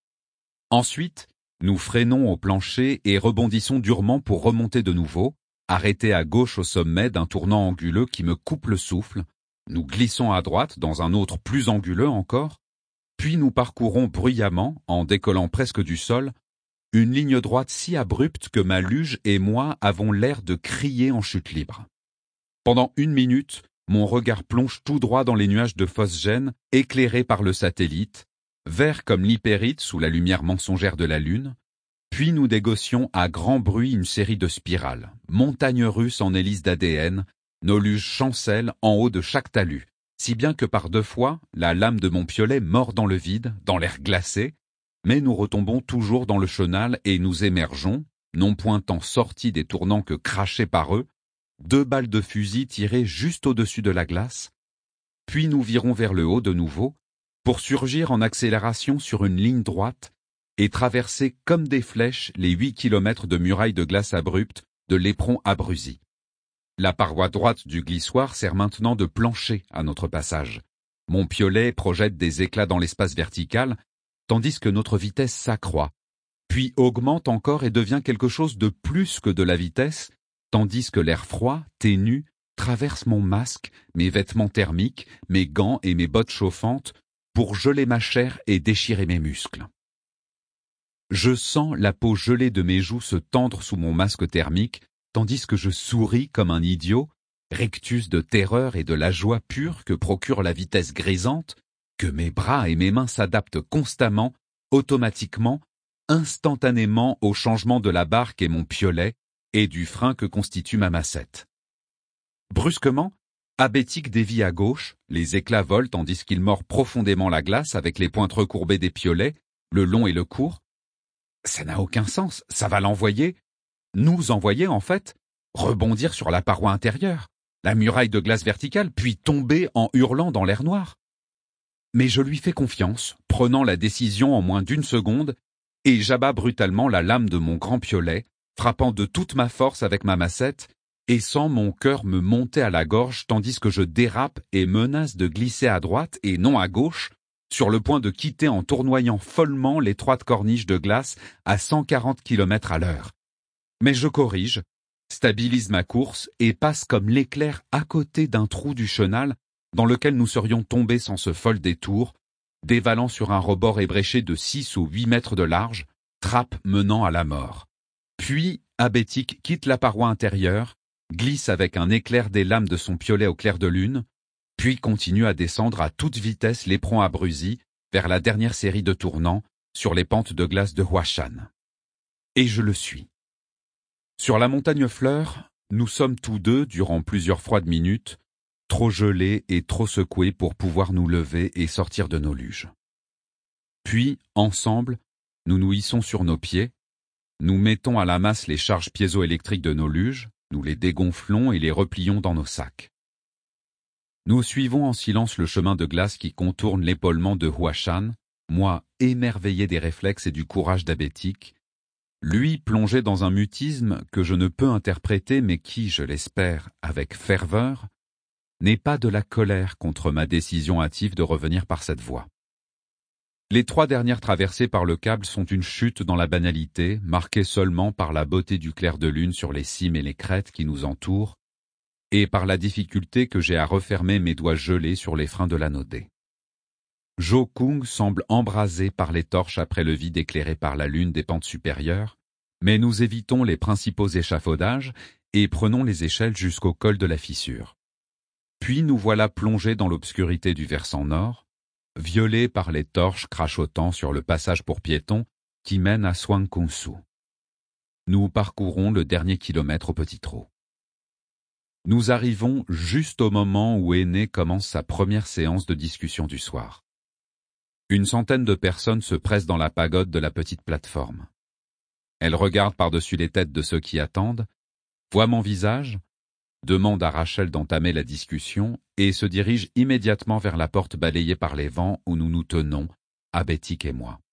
Speaker 1: Ensuite, nous freinons au plancher et rebondissons durement pour remonter de nouveau, arrêtés à gauche au sommet d'un tournant anguleux qui me coupe le souffle. Nous glissons à droite dans un autre plus anguleux encore, puis nous parcourons bruyamment, en décollant presque du sol, une ligne droite si abrupte que ma luge et moi avons l'air de crier en chute libre. Pendant une minute, mon regard plonge tout droit dans les nuages de phosgène éclairés par le satellite, vert comme l'hypérite sous la lumière mensongère de la Lune, puis nous négocions à grand bruit une série de spirales, montagnes russes en hélices d'A D N, nos luges chancellent en haut de chaque talus, si bien que par deux fois, la lame de mon piolet mord dans le vide, dans l'air glacé, mais nous retombons toujours dans le chenal et nous émergeons, non point tant sortis des tournants que crachés par eux, deux balles de fusil tirées juste au-dessus de la glace, puis nous virons vers le haut de nouveau, pour surgir en accélération sur une ligne droite et traverser comme des flèches les huit kilomètres de murailles de glace abruptes de l'éperon abruti. La paroi droite du glissoir sert maintenant de plancher à notre passage. Mon piolet projette des éclats dans l'espace vertical, tandis que notre vitesse s'accroît, puis augmente encore et devient quelque chose de plus que de la vitesse, tandis que l'air froid, ténu, traverse mon masque, mes vêtements thermiques, mes gants et mes bottes chauffantes pour geler ma chair et déchirer mes muscles. Je sens la peau gelée de mes joues se tendre sous mon masque thermique, tandis que je souris comme un idiot, rectus de terreur et de la joie pure que procure la vitesse grisante, que mes bras et mes mains s'adaptent constamment, automatiquement, instantanément au changement de la barque et mon piolet, et du frein que constitue ma massette. Brusquement, Abétique dévie à gauche, les éclats volent tandis qu'il mord profondément la glace avec les pointes recourbées des piolets, le long et le court. Ça n'a aucun sens, ça va l'envoyer, nous envoyer en fait, rebondir sur la paroi intérieure, la muraille de glace verticale, puis tomber en hurlant dans l'air noir. Mais je lui fais confiance, prenant la décision en moins d'une seconde, et j'abats brutalement la lame de mon grand piolet, frappant de toute ma force avec ma massette, et sens mon cœur me monter à la gorge tandis que je dérape et menace de glisser à droite et non à gauche, sur le point de quitter en tournoyant follement l'étroite corniche de glace à cent quarante kilomètres à l'heure. Mais je corrige, stabilise ma course et passe comme l'éclair à côté d'un trou du chenal dans lequel nous serions tombés sans ce fol détour, dévalant sur un rebord ébréché de six ou huit mètres de large, trappe menant à la mort. Puis, Abétique quitte la paroi intérieure, glisse avec un éclair des lames de son piolet au clair de lune, puis continue à descendre à toute vitesse l'éperon abruti vers la dernière série de tournants sur les pentes de glace de Huashan. Et je le suis. Sur la montagne Fleur, nous sommes tous deux, durant plusieurs froides minutes, trop gelés et trop secoués pour pouvoir nous lever et sortir de nos luges. Puis, ensemble, nous nous hissons sur nos pieds, nous mettons à la masse les charges piézoélectriques de nos luges, nous les dégonflons et les replions dans nos sacs. Nous suivons en silence le chemin de glace qui contourne l'épaulement de Huashan, moi émerveillé des réflexes et du courage d'Abétique, lui plongé dans un mutisme que je ne peux interpréter mais qui, je l'espère, avec ferveur, n'est pas de la colère contre ma décision hâtive de revenir par cette voie. Les trois dernières traversées par le câble sont une chute dans la banalité, marquée seulement par la beauté du clair de lune sur les cimes et les crêtes qui nous entourent, et par la difficulté que j'ai à refermer mes doigts gelés sur les freins de l'anodé. Jo Kung semble embrasé par les torches après le vide éclairé par la lune des pentes supérieures, mais nous évitons les principaux échafaudages et prenons les échelles jusqu'au col de la fissure. Puis nous voilà plongés dans l'obscurité du versant nord, violés par les torches crachotant sur le passage pour piétons qui mène à Swangkongsu. Nous parcourons le dernier kilomètre au petit trot. Nous arrivons juste au moment où Aîné commence sa première séance de discussion du soir. Une centaine de personnes se pressent dans la pagode de la petite plateforme. Elles regardent par-dessus les têtes de ceux qui attendent, voient mon visage, demandent à Rachel d'entamer la discussion et se dirigent immédiatement vers la porte balayée par les vents où nous nous tenons, Abétique et moi.